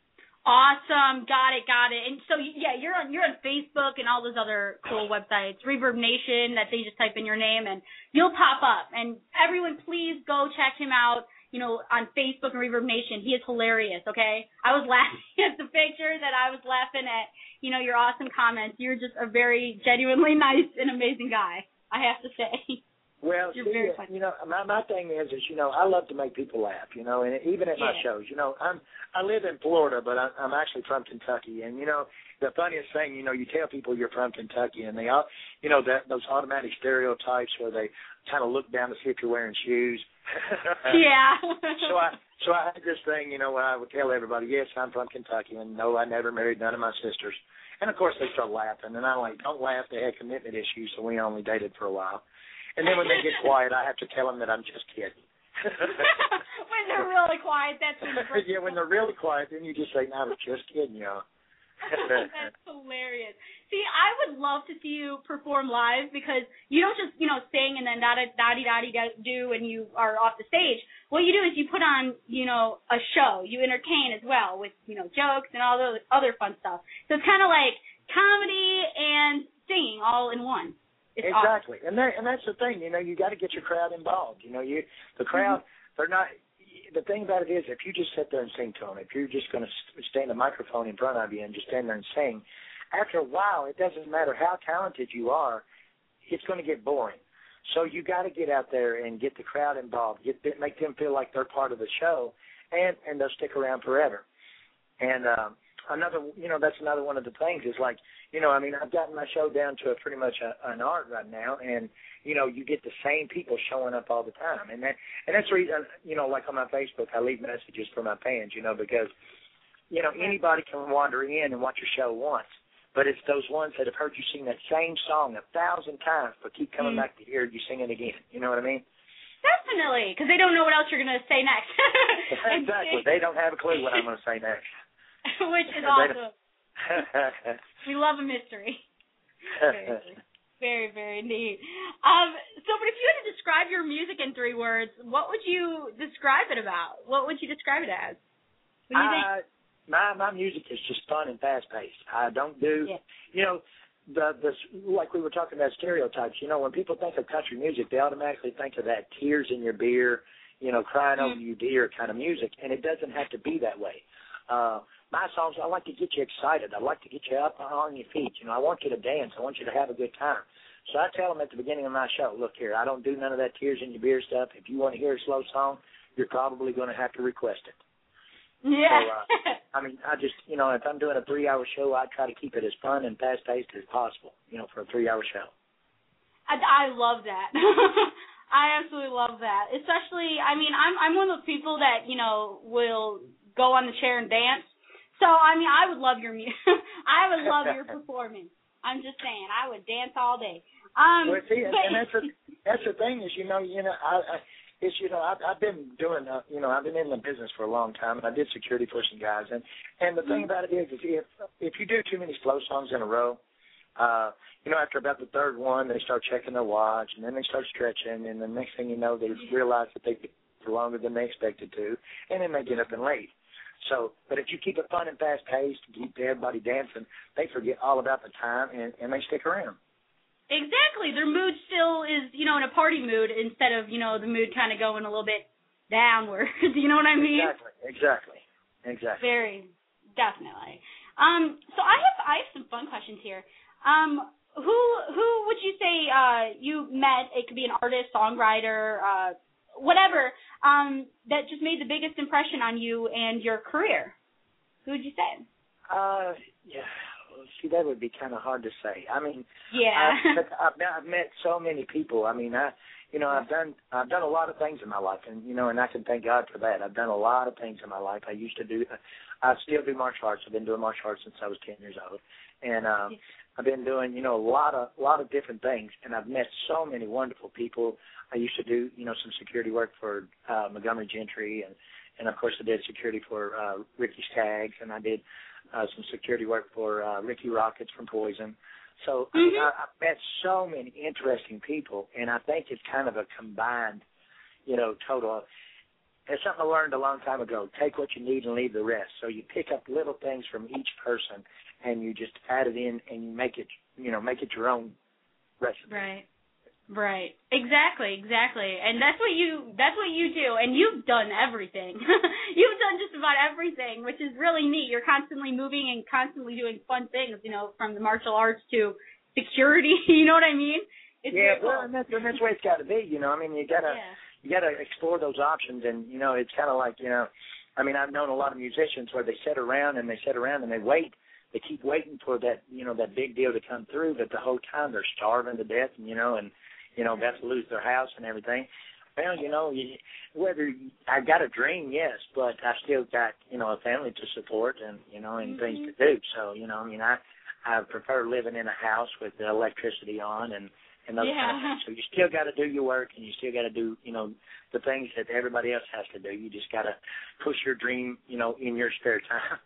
Awesome. Got it. And so, you're on Facebook and all those other cool websites, Reverb Nation, that they just type in your name and you'll pop up. And everyone, please go check him out, you know, on Facebook and Reverb Nation. He is hilarious, okay? I was laughing at the pictures and I was laughing at, you know, your awesome comments. You're just a very genuinely nice and amazing guy, I have to say. Well, you're very funny. You know, my thing is, you know, I love to make people laugh, you know, and even at my shows, you know, I live in Florida, but I'm actually from Kentucky, and, you know, the funniest thing, you know, you tell people you're from Kentucky, and they all, you know, those automatic stereotypes where they kind of look down to see if you're wearing shoes. Yeah. So I had this thing, you know, when I would tell everybody, yes, I'm from Kentucky, and no, I never married none of my sisters. And, of course, they start laughing, and I'm like, don't laugh, they had commitment issues, so we only dated for a while. And then when they get quiet, I have to tell them that I'm just kidding. When they're really quiet, that's when yeah, when they're really quiet, then you just say, no, I'm just kidding, y'all. That's hilarious. See, I would love to see you perform live because you don't just, you know, sing and then da-da-da-dee-da-dee-do and you are off the stage. What you do is you put on, you know, a show. You entertain as well with, you know, jokes and all the other fun stuff. So it's kind of like comedy and singing all in one. It's exactly. Awesome. And that's the thing, you know, you got to get your crowd involved. You know, the crowd, they're not, the thing about it is if you just sit there and sing to them, if you're just going to stand a microphone in front of you and just stand there and sing, after a while, it doesn't matter how talented you are, it's going to get boring. So you got to get out there and get the crowd involved, make them feel like they're part of the show, and they'll stick around forever. And that's another one of the things is like, you know, I mean, I've gotten my show down to pretty much an art right now, and, you know, you get the same people showing up all the time. And that's the reason, you know, like on my Facebook, I leave messages for my fans, you know, because, you know, anybody can wander in and watch your show once, but it's those ones that have heard you sing that same song 1,000 times but keep coming back to hear you sing it again. You know what I mean? Definitely, because they don't know what else you're going to say next. Exactly. They don't have a clue what I'm going to say next. Which is awesome. We love a mystery. Very, very neat. So, but if you had to describe your music in 3 words, what would you describe it about? What would you describe it as? What do you think? My music is just fun and fast-paced. I don't do, you know, the like we were talking about stereotypes. You know, when people think of country music, they automatically think of that tears in your beer, you know, crying over you dear kind of music, and it doesn't have to be that way. My songs, I like to get you excited. I like to get you up on your feet. You know, I want you to dance. I want you to have a good time. So I tell them at the beginning of my show, look here, I don't do none of that tears in your beer stuff. If you want to hear a slow song, you're probably going to have to request it. Yeah. So, I mean, I just, you know, if I'm doing a 3-hour show, I try to keep it as fun and fast-paced as possible, you know, for a 3-hour show. I love that. I absolutely love that. Especially, I mean, I'm one of those people that, you know, will go on the chair and dance. So, I mean, I would love your music. I would love your performance. I'm just saying, I would dance all day. Well, see, and that's the thing is, you know, it's, you know, I've been doing, you know, I've been in the business for a long time, and I did security for some guys, and the thing about it is if you do too many slow songs in a row, you know, after about the 3rd one, they start checking their watch, and then they start stretching, and the next thing you know, they realize that they get longer than they expected to, and then they get up and late. So, but if you keep it fun and fast-paced, keep everybody dancing, they forget all about the time, and they stick around. Exactly. Their mood still is, you know, in a party mood instead of, you know, the mood kind of going a little bit downward. Do you know what I mean? Exactly. Very, definitely. So I have some fun questions here. Who would you say you met? It could be an artist, songwriter, whatever, that just made the biggest impression on you and your career? Who would you say? Yeah. See, that would be kind of hard to say. I mean, I've met so many people. I mean, I've done a lot of things in my life, and you know, and I can thank God for that. I've done a lot of things in my life. I still do martial arts. I've been doing martial arts since I was 10 years old, and I've been doing, you know, a lot of different things, and I've met so many wonderful people. I used to do, you know, some security work for Montgomery Gentry, and of course I did security for Ricky Skaggs, and I did some security work for Ricky Rockets from Poison. So I mean, I've met so many interesting people, and I think it's kind of a combined, you know, total. It's something I learned a long time ago. Take what you need and leave the rest. So you pick up little things from each person, and you just add it in, and you make it, you know, make it your own recipe. Right. Exactly. And that's what you do, and you've done everything. You've done just about everything, which is really neat. You're constantly moving and constantly doing fun things, you know, from the martial arts to security. You know what I mean? It's well, and that's the way it's got to be. You know, I mean, you gotta explore those options, and you know, it's kind of like, you know, I mean, I've known a lot of musicians where they sit around and they wait. They keep waiting for that, you know, that big deal to come through, but the whole time they're starving to death, and you know, about to lose their house and everything. Well, you know, I got a dream, yes, but I still got, you know, a family to support and, you know, and things to do. So, you know, I mean, I prefer living in a house with the electricity on and those kind of things. So you still got to do your work, and you still got to do, you know, the things that everybody else has to do. You just got to push your dream, you know, in your spare time.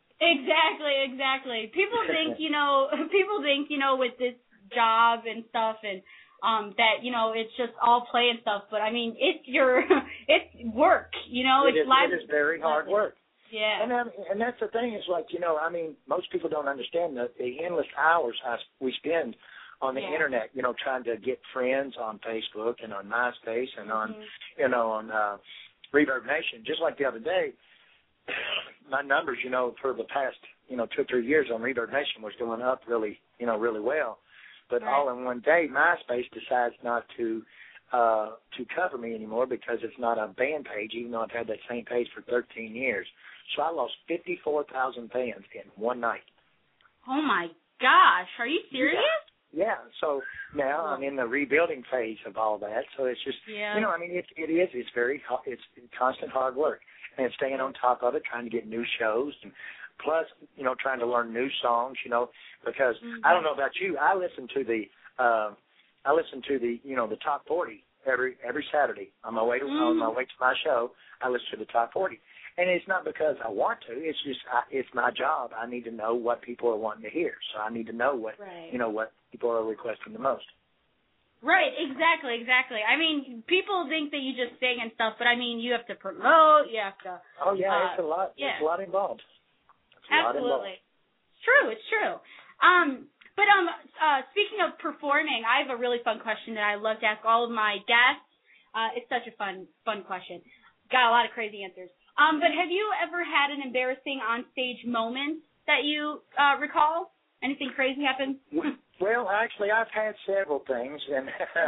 Exactly. People think, you know, with this job and stuff and that, you know, it's just all play and stuff, but I mean, it's work, you know. It is very hard work. Yeah. And that's the thing is, like, you know, I mean, most people don't understand the endless hours we spend on the internet, you know, trying to get friends on Facebook and on MySpace and on, you know, on Reverb Nation. Just like the other day, my numbers, you know, for the past, you know, 2 or 3 years on Reverb Nation was going up really well. But all in one day, MySpace decides not to cover me anymore because it's not a band page, even though I've had that same page for 13 years. So I lost 54,000 fans in one night. Oh, my gosh. Are you serious? Yeah. So now I'm in the rebuilding phase of all that. So it's just, you know, I mean, it's very, it's constant hard work. And staying on top of it, trying to get new shows, and plus, you know, trying to learn new songs, you know, because I don't know about you, I listen to the you know, the top 40 every Saturday on my way to my show. I listen to the top 40, and it's not because I want to. It's just it's my job. I need to know what people are wanting to hear, so I need to know what what people are requesting the most. Right, exactly. I mean, people think that you just sing and stuff, but I mean, you have to promote, you have to... Oh, yeah, it's a lot. Yeah. It's a lot involved. Absolutely. It's true. But speaking of performing, I have a really fun question that I love to ask all of my guests. It's such a fun question. Got a lot of crazy answers. But have you ever had an embarrassing on-stage moment that you recall? Anything crazy happen? Well, actually, I've had several things, and,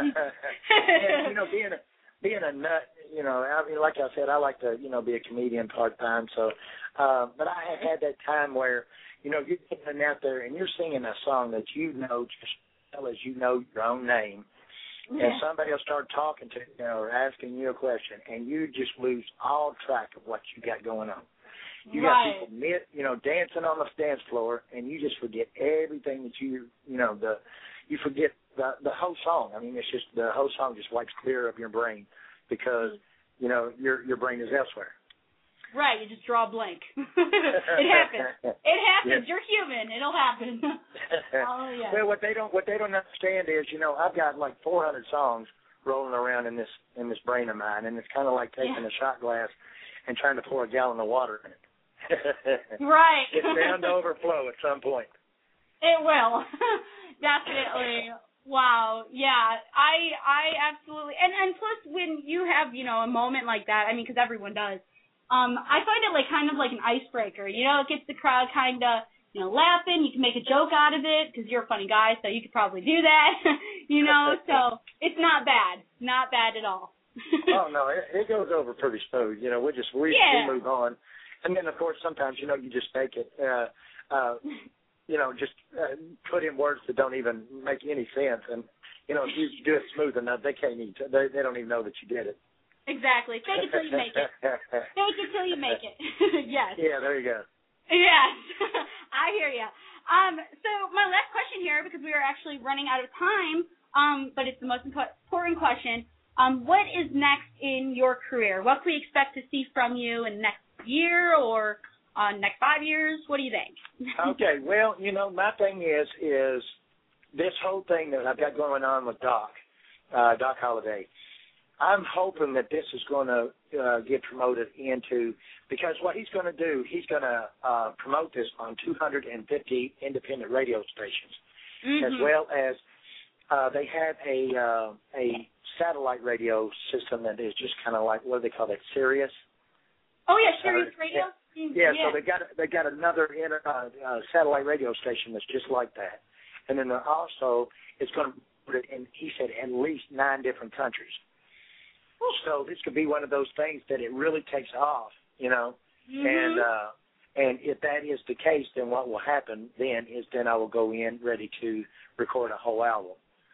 and being a nut, I mean, like I said, I like to, be a comedian part-time, so, but I have had that time where, you're getting out there and you're singing a song that just as well as your own name, and somebody will start talking to you or asking you a question, and you just lose all track of what you got going on. You got people, dancing on the dance floor, and you just forget everything that you forget the whole song. I mean, it's just the whole song just wipes clear of your brain because, your brain is elsewhere. Right, you just draw a blank. It happens. It happens. Yes. You're human. It'll happen. Oh yeah. Well, what they don't understand is, I've got like 400 songs rolling around in this brain of mine, and it's kind of like taking a shot glass and trying to pour a gallon of water in it. Right. It's bound to overflow at some point. It will. Definitely. Wow. Yeah. I absolutely. And plus, when you have, a moment like that, I mean, because everyone does, I find it kind of like an icebreaker. It gets the crowd kind of, laughing. You can make a joke out of it because you're a funny guy, so you could probably do that. So it's not bad. Not bad at all. Oh, no, it goes over pretty smooth. We move on. And then, of course, sometimes, you just make it, just put in words that don't even make any sense. And, if you do it smooth enough, they don't even know that you did it. Exactly. Fake it till you make it. Fake it till you make it. Yes. Yeah, there you go. Yes. I hear you. So my last question here, because we are actually running out of time, but it's the most important question. What is next in your career? What can we expect to see from you in next year or next 5 years? What do you think? Okay, well, my thing is this whole thing that I've got going on with Doc Holliday. I'm hoping that this is going to get promoted into, because what he's going to do, he's going to promote this on 250 independent radio stations, as well as they have a satellite radio system that is just kind of like, what do they call that, Sirius? Oh yeah, Sirius Radio. Yeah, so they got another satellite radio station that's just like that, and then also it's going to put it in, he said, at least 9 different countries. So this could be one of those things that it really takes off, and if that is the case, then what will happen then is then I will go in ready to record a whole album.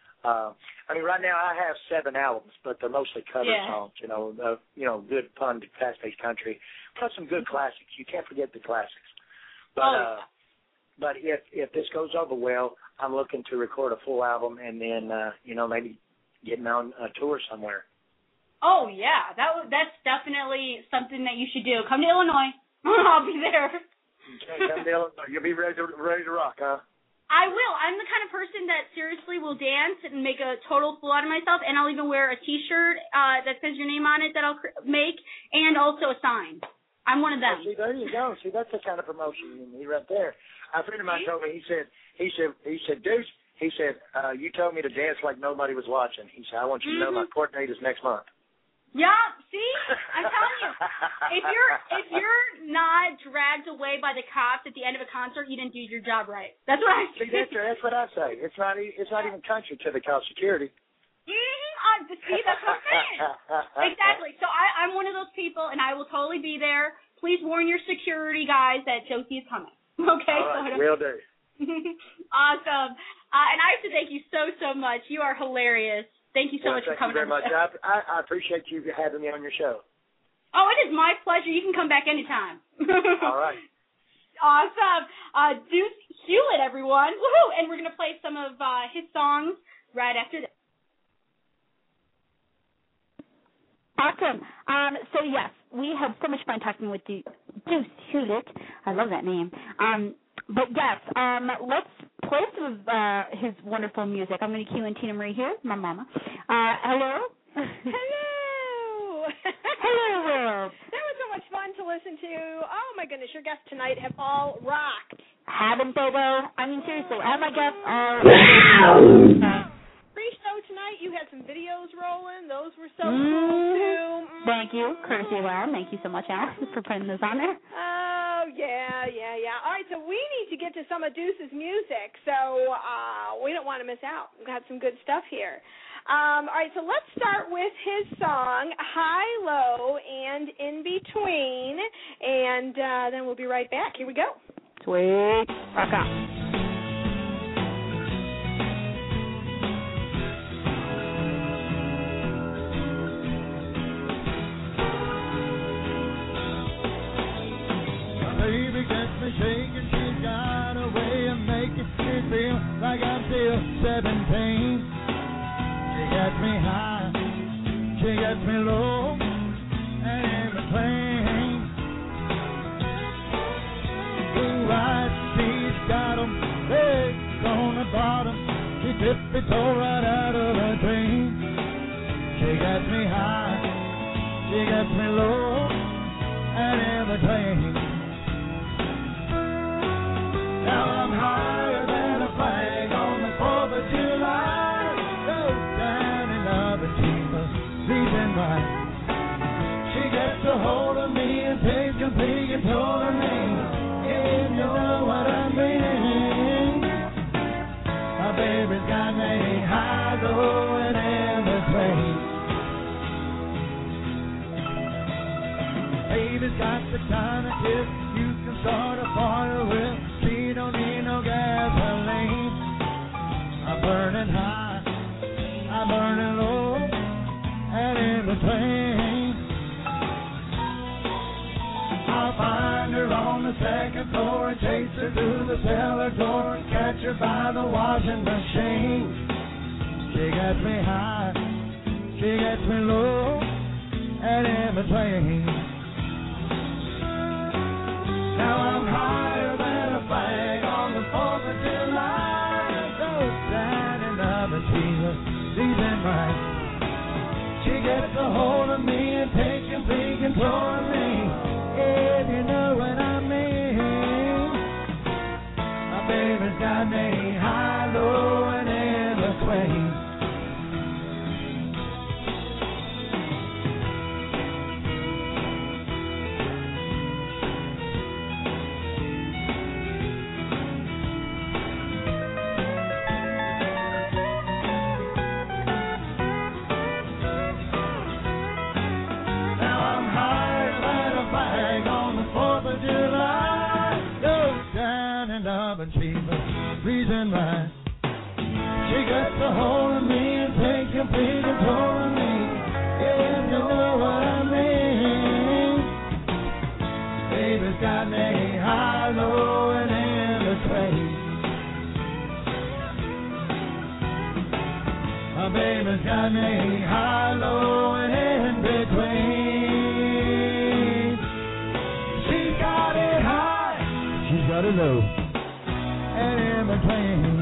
I mean, right now I have 7 albums, but they're mostly cover songs, good, fun, fast-paced country, plus some good classics. You can't forget the classics. But but if this goes over well, I'm looking to record a full album and then, maybe getting on a tour somewhere. Oh, yeah. That's definitely something that you should do. Come to Illinois. I'll be there. Okay, come to Illinois. You'll be ready to rock, huh? I will. I'm the kind of person that seriously will dance and make a total fool out of myself, and I'll even wear a T-shirt that says your name on it that I'll make, and also a sign. I'm one of them. See, there you go. See, that's the kind of promotion you need right there. A friend of mine told me, he said, Deuce, he said, you told me to dance like nobody was watching. He said, I want you to know my court date is next month. Yeah, see? I'm telling you, if you're not dragged away by the cops at the end of a concert, you didn't do your job right. That's what I say. See, that's what I say. It's not even country to the cop security. See, that's what I'm saying. Exactly. So I'm one of those people, and I will totally be there. Please warn your security guys that Josie is coming. Okay? All right, will do. Awesome. And I have to thank you so much. You are hilarious. Thank you so much for coming on the show. Thank you very much. I appreciate you having me on your show. Oh, it is my pleasure. You can come back anytime. All right. Awesome. Deuce Hewlett, everyone. Woohoo! And we're going to play some of his songs right after this. Awesome. So, yes, we have so much fun talking with Deuce Hewlett. I love that name. But, yes, let's play some of his wonderful music. I'm going to cue in Tina Marie here, my mama. Hello? Hello! Hello, world. That was so much fun to listen to. Oh, my goodness, your guests tonight have all rocked. Haven't they, though? I mean, seriously, all my guests are... Pre-show tonight, you had some videos rolling. Those were so cool, too. Thank you. Courtesy of Alan. Thank you so much, Alan, for putting those on there. Oh, yeah. All right, so we need to get to some of Deuce's music, so we don't want to miss out. We've got some good stuff here. All right, so let's start with his song, High, Low, and In Between, and then we'll be right back. Here we go. Sweet. Rock on. Baby gets me shaking, she's got a way of making me feel like I'm still 17. She gets me high, she gets me low, and in between. Blue eyes, she's got 'em, legs on the bottom, she tippy toe right out of a dream. She gets me high, she gets me low, and in between. Now I'm higher than a flag on the 4th of July. Goes down in love and Jesus, leaving right. She gets a hold of me and takes complete control of me. If you know what I mean. My baby's got me high, low, and in between. Baby's got the kind of kiss you can start a fire with. She don't need no gasoline. I'm burning high, I'm burning low, and in between. I'll find her on the 2nd floor and chase her through the cellar door and catch her by the washing machine. She gets me high, she gets me low, and in between. Now I'm higher than a flag on the 4th of July. Goes down in love and Jesus, leaving right. She gets a hold of me and takes complete control of me. If you know what I mean. My baby's got me high, low, and in between. And she was reason right. She gets a hold of me and takes complete control of me. If you know what I mean. Baby's got me high, low, and in between. My baby's got me high, low, and in between. She's got it high, she's got it low. And in between.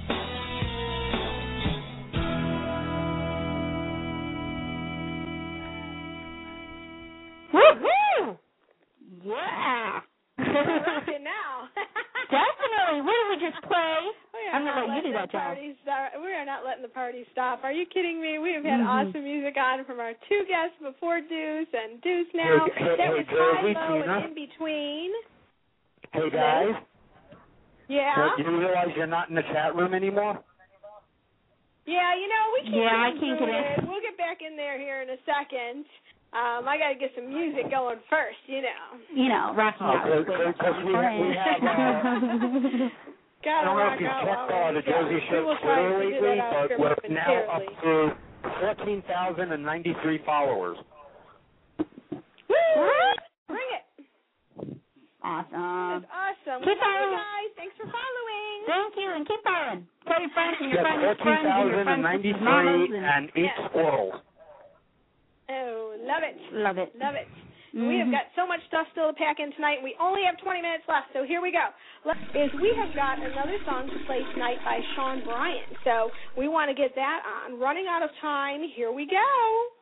Woo-hoo! Yeah. We're rocking now. Definitely. What did we just play? I'm going to let you do that job. We are not letting the party stop. Are you kidding me? We have had awesome music on from our two guests before Deuce and Deuce now. That was High, Low, and In Between. Hey, guys. Yeah? Do you realize you're not in the chat room anymore? Yeah, you know, we can't I can't get in. We'll get back in there here in a second. I got to get some music going first, you know. You know, rocking out. Because we have I don't know if you've checked the Josie Show Twitter lately, but we're now up to 14,093 followers. Woo! Bring it. Awesome. That's awesome. Keep following, guys. Thanks for following. Thank you, and keep following. Tell your friends and your friends' friends and your friends' 14,093 and 8 squirrels. Oh, Love it. Love it. Love it. Mm-hmm. We have got so much stuff still to pack in tonight, and we only have 20 minutes left, so here we go. We have got another song to play tonight by Sean Bryant, so we want to get that on. Running out of time, here we go.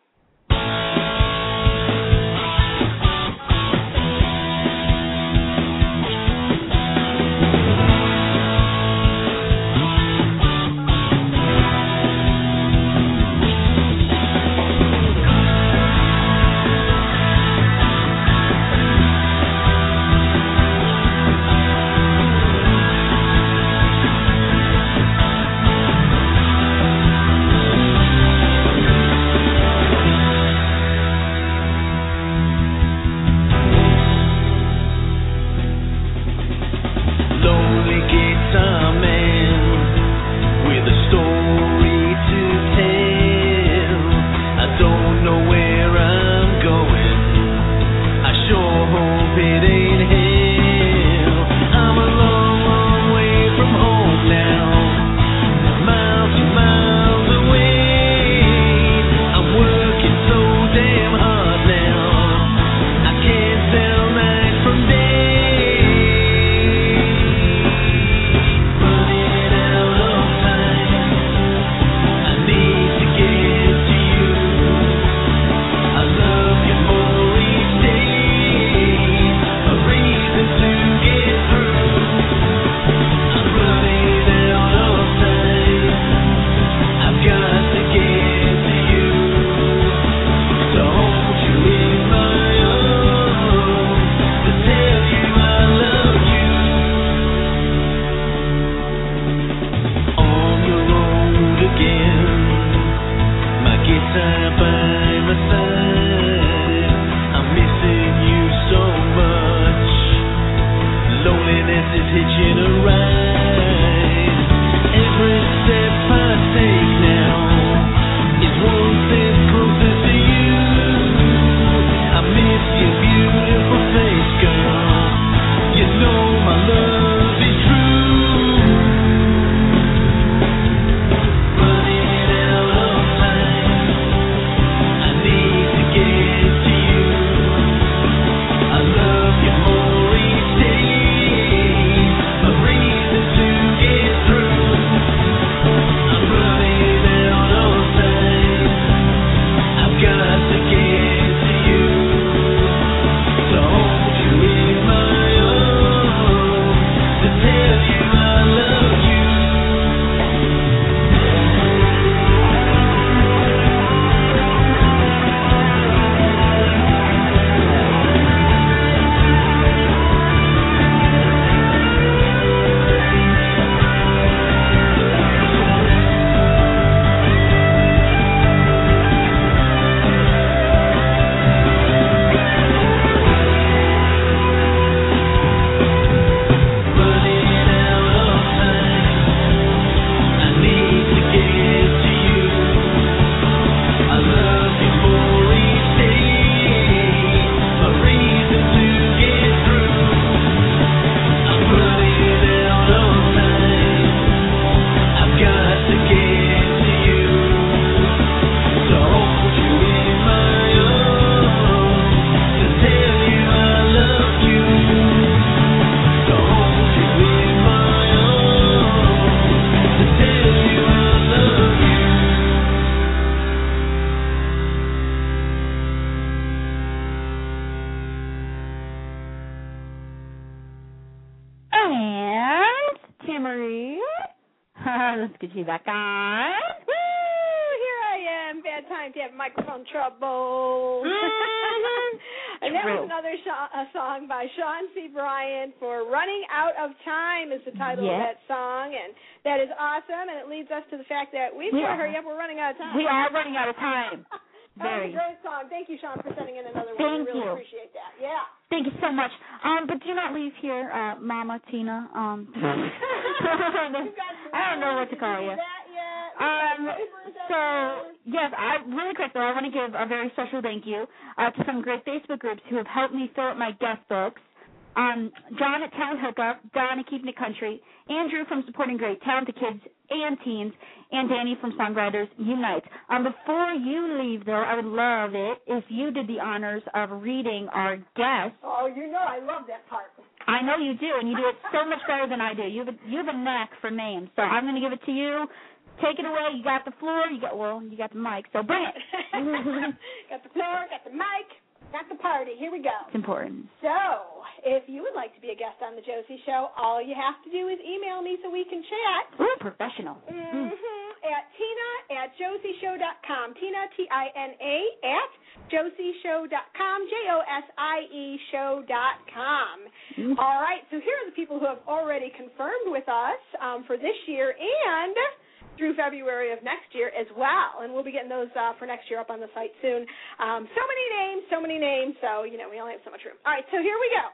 Let's get you back on. Woo! Here I am. Bad time to have microphone trouble. And that was another song by Sean C. Bryant for Running Out of Time is the title of that song. And that is awesome. And it leads us to the fact that we've got to hurry up. We're running out of time. We are running out of time. That was a great song. Thank you, Sean, for sending in another one. Thank I really you. appreciate that. Yeah. Thank you so much. But do not leave here, Mama Tina. I don't know what to call you. So, yes, really quick, though, I want to give a very special thank you to some great Facebook groups who have helped me fill up my guest books. John at Talent Hookup, Don at Keeping It Country, Andrew from Supporting Great Talented Kids and Teens, and Danny from Songwriters Unite. Before you leave, though, I would love it if you did the honors of reading our guests. Oh, you know I love that part. I know you do, and you do it so much better than I do. You have a knack for names, so I'm going to give it to you. Take it away. You got the floor. You got the mic, so bring it. Got the floor, got the mic, got the party. Here we go. It's important. So, if you would like to be a guest on The Josie Show, all you have to do is email me so we can chat. Ooh, professional. At Tina@josieshow.com. Tina, Tina, at josieshow.com, JOSIE show.com. All right, so here are the people who have already confirmed with us for this year and through February of next year as well. And we'll be getting those for next year up on the site soon. So many names, so, we only have so much room. All right, so here we go.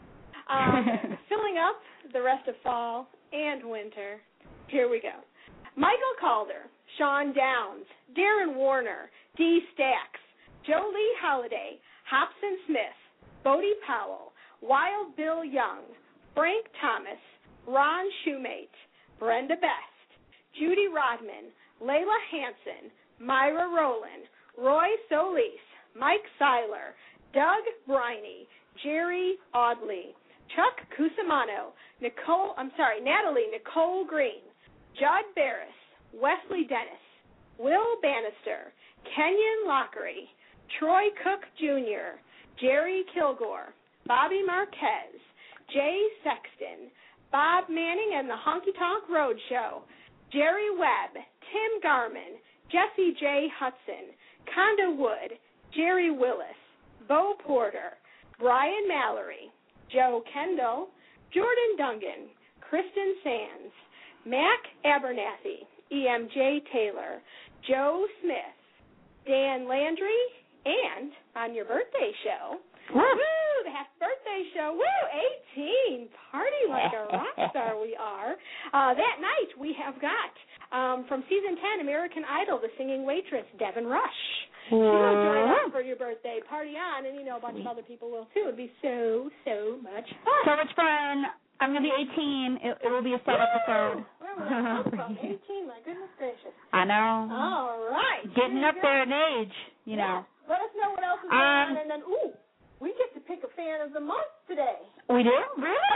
Filling up the rest of fall and winter. Here we go. Michael Calder, Sean Downs, Darren Warner, Dee Stacks, Jolie Holliday, Hobson Smith, Bodie Powell, Wild Bill Young, Frank Thomas, Ron Shoemate, Brenda Best, Judy Rodman, Layla Hanson, Myra Rowland, Roy Solis, Mike Seiler, Doug Briney, Jerry Audley, Chuck Cusimano, Natalie Nicole Green, Judd Barris, Wesley Dennis, Will Bannister, Kenyon Lockery, Troy Cook Jr., Jerry Kilgore, Bobby Marquez, Jay Sexton, Bob Manning and the Honky Tonk Roadshow, Jerry Webb, Tim Garman, Jesse J. Hudson, Conda Wood, Jerry Willis, Bo Porter, Brian Mallory, Joe Kendall, Jordan Dungan, Kristen Sands, Mac Abernathy, EMJ Taylor, Joe Smith, Dan Landry, and on your birthday show, the happy birthday show, 18, party like a rock star we are. That night we have got, from season 10, American Idol, the singing waitress, Devin Rush. She'll join us for your birthday, party on, and a bunch of other people will too. It'd be so much fun. So much fun. I'm going to be 18. It will be a sad episode. Where was I from? 18, my goodness gracious. I know. All right. Getting up there in age, Yeah. Let us know what else is going on, and then, we get to pick a fan of the month today. We do? Really?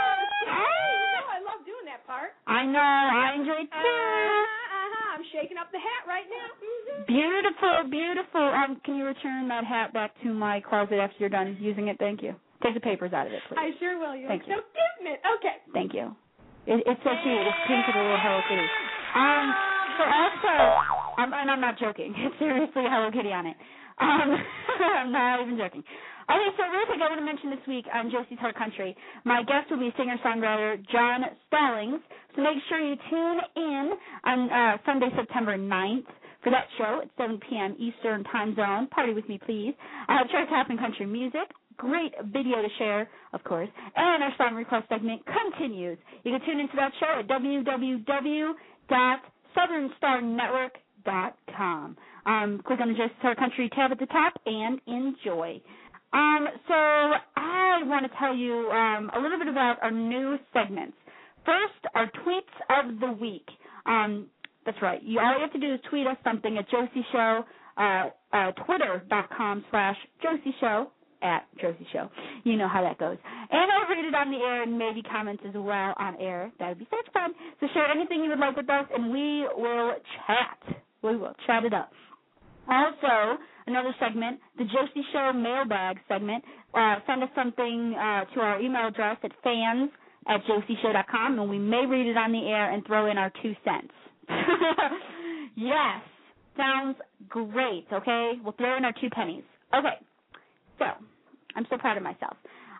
I love doing that part. I know. I enjoy it too. I'm shaking up the hat right now. Beautiful. Can you return that hat back to my closet after you're done using it? Thank you. Take the papers out of it, please. I sure will. You're Thank so you. cute. Okay. Thank you. It's so cute. It's pink with a little Hello Kitty. So also, and I'm not joking. It's seriously a Hello Kitty on it. I'm not even joking. Okay, so real quick, I want to mention this week on Josie's Heart Country, my guest will be singer-songwriter John Stallings. So make sure you tune in on Sunday, September 9th for that show at 7 p.m. Eastern Time Zone. Party with me, please. Try tapping country music. Great video to share, of course. And our song request segment continues. You can tune into that show at www.southernstarnetwork.com. Click on the Josie's Heart Country tab at the top and enjoy. So I want to tell you a little bit about our new segments. First, our tweets of the week. That's right. All you have to do is tweet us something at Josie Show, twitter.com/Josie Show, @Josie Show. You know how that goes. And I'll read it on the air and maybe comments as well on air. That would be such fun. So share anything you would like with us, and we will chat. We will chat it up. Also, another segment, the Josie Show mailbag segment. Send us something to our email address at fans@josieshow.com, and we may read it on the air and throw in our 2 cents. Yes, sounds great, okay? We'll throw in our 2 pennies. Okay, so I'm so proud of myself.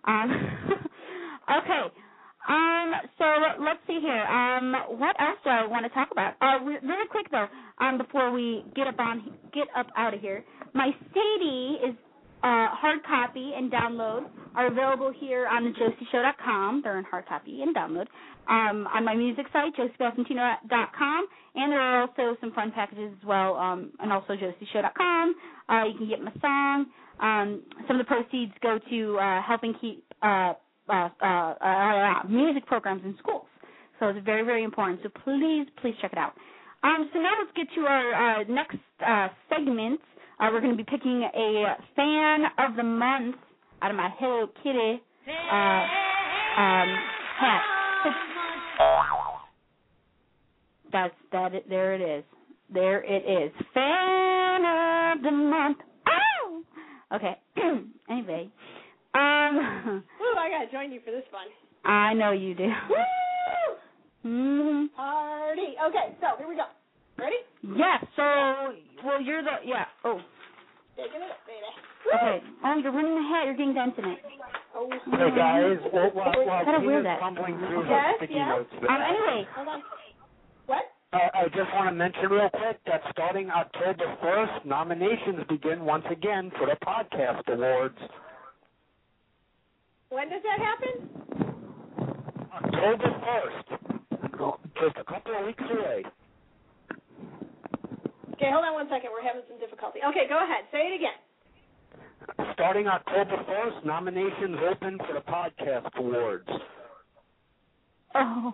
Okay, so let's see here. What else do I want to talk about? Really quick though, before we get up out of here, my CD is hard copy and download are available here on thejosieshow.com. They're in hard copy and download. On my music site, josiebellsantino.com, and there are also some fun packages as well, and also josieshow.com. You can get my song. Some of the proceeds go to helping keep music programs in schools. So it's very, very important. So please check it out. So now let's get to our next segment. We're going to be picking a fan of the month out of my Hello Kitty hat. There it is. There it is. Fan of the month. Ow! Okay. Anyway. Ooh, I gotta join you for this one. I know you do. Woo! Mm-hmm. Party. Okay, so here we go. Ready? Yeah. So, well, you're the Oh. Taking it up, baby. Okay. Oh, you're running the hat. You're getting done tonight. Oh. Hey guys, while Tina's fumbling through her sticky notes. Anyway. Hold on. What? I just want to mention real quick that starting October 1st, nominations begin once again for the Podcast Awards. When does that happen? October 1st. Just a couple of weeks away. Okay, hold on one second. We're having some difficulty. Okay, go ahead. Say it again. Starting October 1st, nominations open for the Podcast Awards. Oh.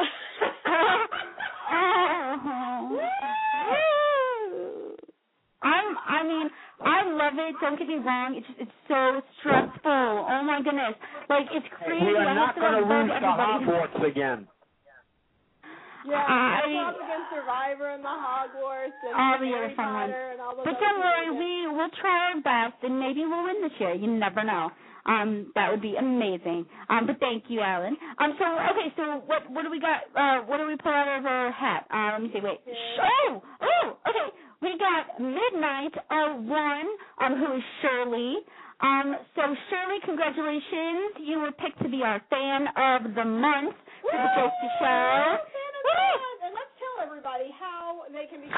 I love it. Don't get me wrong. It's so stressful. Oh my goodness. Like, it's crazy. We are not going to lose to everybody. Hogwarts again. Yeah, up against Survivor and the Hogwarts and all the Harry other fun ones. Potter and all those. But don't worry, we will try our best, and maybe we'll win this year. You never know. That would be amazing. But thank you, Alan. So what do we got? What do we pull out of our hat? Let me see. Wait. Yeah. Okay. We got Midnight01, who is Shirley. So Shirley, congratulations. You were picked to be our fan of the month for the Josie Show. And let's tell everybody how they can be.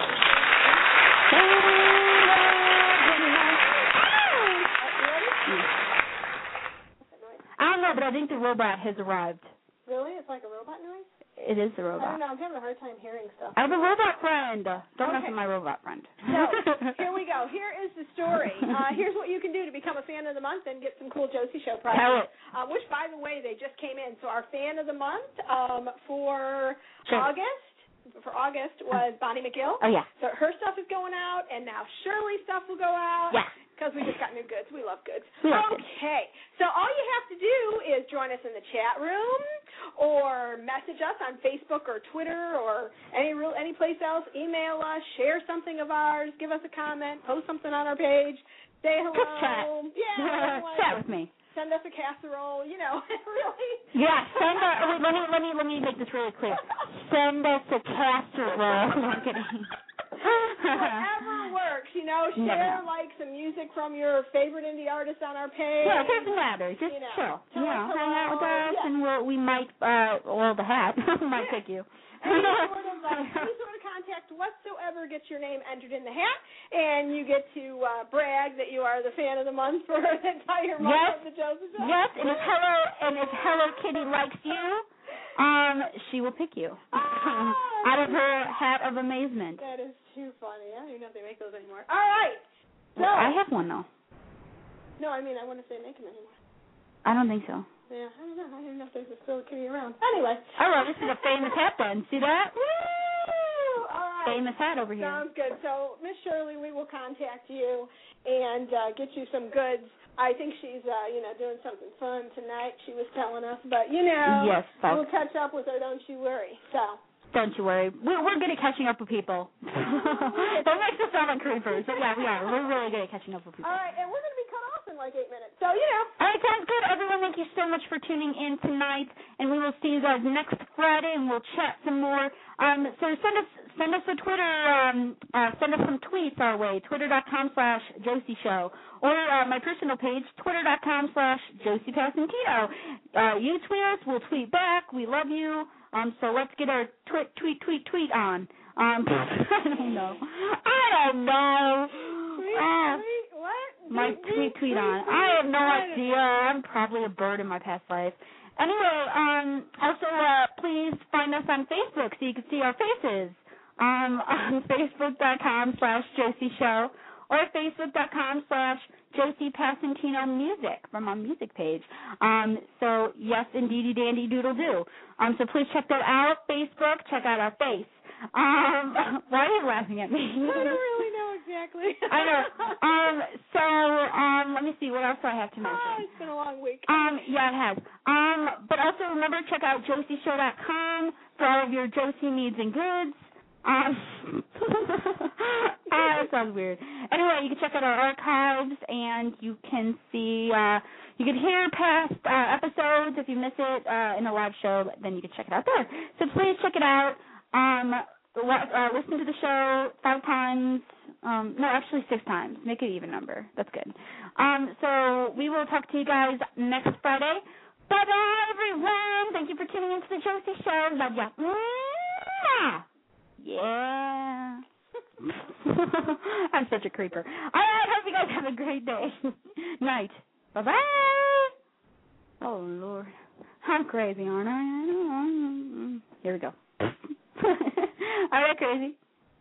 I don't know, but I think the robot has arrived. Really? It's like a robot noise? It is the robot. I don't know. I'm having a hard time hearing stuff. I have a robot friend. Don't mess with my robot friend. So, here we go. Here is the story. Here's what you can do to become a fan of the month and get some cool Josie Show prizes. Which, by the way, they just came in. So our fan of the month for August was Bonnie McGill. Oh, yeah. So her stuff is going out, and now Shirley's stuff will go out. Yeah. Because we just got new goods. We love goods. Okay. So all you have to do is join us in the chat room or message us on Facebook or Twitter or any place else. Email us, share something of ours, give us a comment, post something on our page, say hello. Just chat. Yeah. Chat with me. Send us a casserole, really. Yeah, let me make this really clear. Send us a casserole. I'm kidding. Whatever works, share some music from your favorite indie artist on our page. Yeah, it doesn't matter. Just chill. Hang out with us, and we might, the hat might pick you. Any sort of contact whatsoever gets your name entered in the hat, and you get to brag that you are the fan of the month for the entire month of the Josie Show. Yes, and if Hello Kitty likes you, she will pick you out of her hat of amazement. That is too funny. I don't even know if they make those anymore. All right. So, I have one, though. No, I want to say make them anymore. I don't think so. Yeah, I don't know. I don't even know if there's still a kitty around. Anyway. All right, this is a famous hat then. See that? Woo! All right. Famous hat over here. Sounds good. So, Miss Shirley, we will contact you and get you some goods. I think she's, doing something fun tonight, she was telling us. But, yes, we'll catch up with her, don't you worry. So. Don't you worry. We're good at catching up with people. That makes us sound like creepers. But yeah, we are. We're really good at catching up with people. All right, and we're going to be cut off in like 8 minutes. So, All right, sounds good. Everyone, thank you so much for tuning in tonight. And we will see you guys next Friday, and we'll chat some more. So send us a Twitter, send us some tweets our way, twitter.com/Josie Show. Or my personal page, twitter.com/Josie Passantino. You tweet us, we'll tweet back. We love you. So let's get our tweet on. I don't know. What? My tweet on. I have no idea. I'm probably a bird in my past life. Anyway, also please find us on Facebook so you can see our faces. On Facebook.com/Josie Show. or Facebook.com/Josie Passantino Music from our music page. So, yes, indeedy dandy doodle do. So please check that out. Facebook, check out our face. Why are you laughing at me? I don't really know exactly. I know. So, let me see. What else do I have to mention? Oh, it's been a long week. Yeah, it has. But also remember, check out JosieShow.com for all of your Josie needs and goods. That sounds weird. Anyway, you can check out our archives, and you can see, you can hear past episodes if you miss it in a live show. Then you can check it out there. So please check it out. Listen to the show 5 times. No, actually 6 times. Make it an even number. That's good. So we will talk to you guys next Friday. Bye-bye, everyone. Thank you for tuning into the Josie Show. Love ya. Yeah. I'm such a creeper. All right, hope you guys have a great day. Night. Bye-bye. Oh, Lord. I'm crazy, aren't I? Here we go. All right, crazy.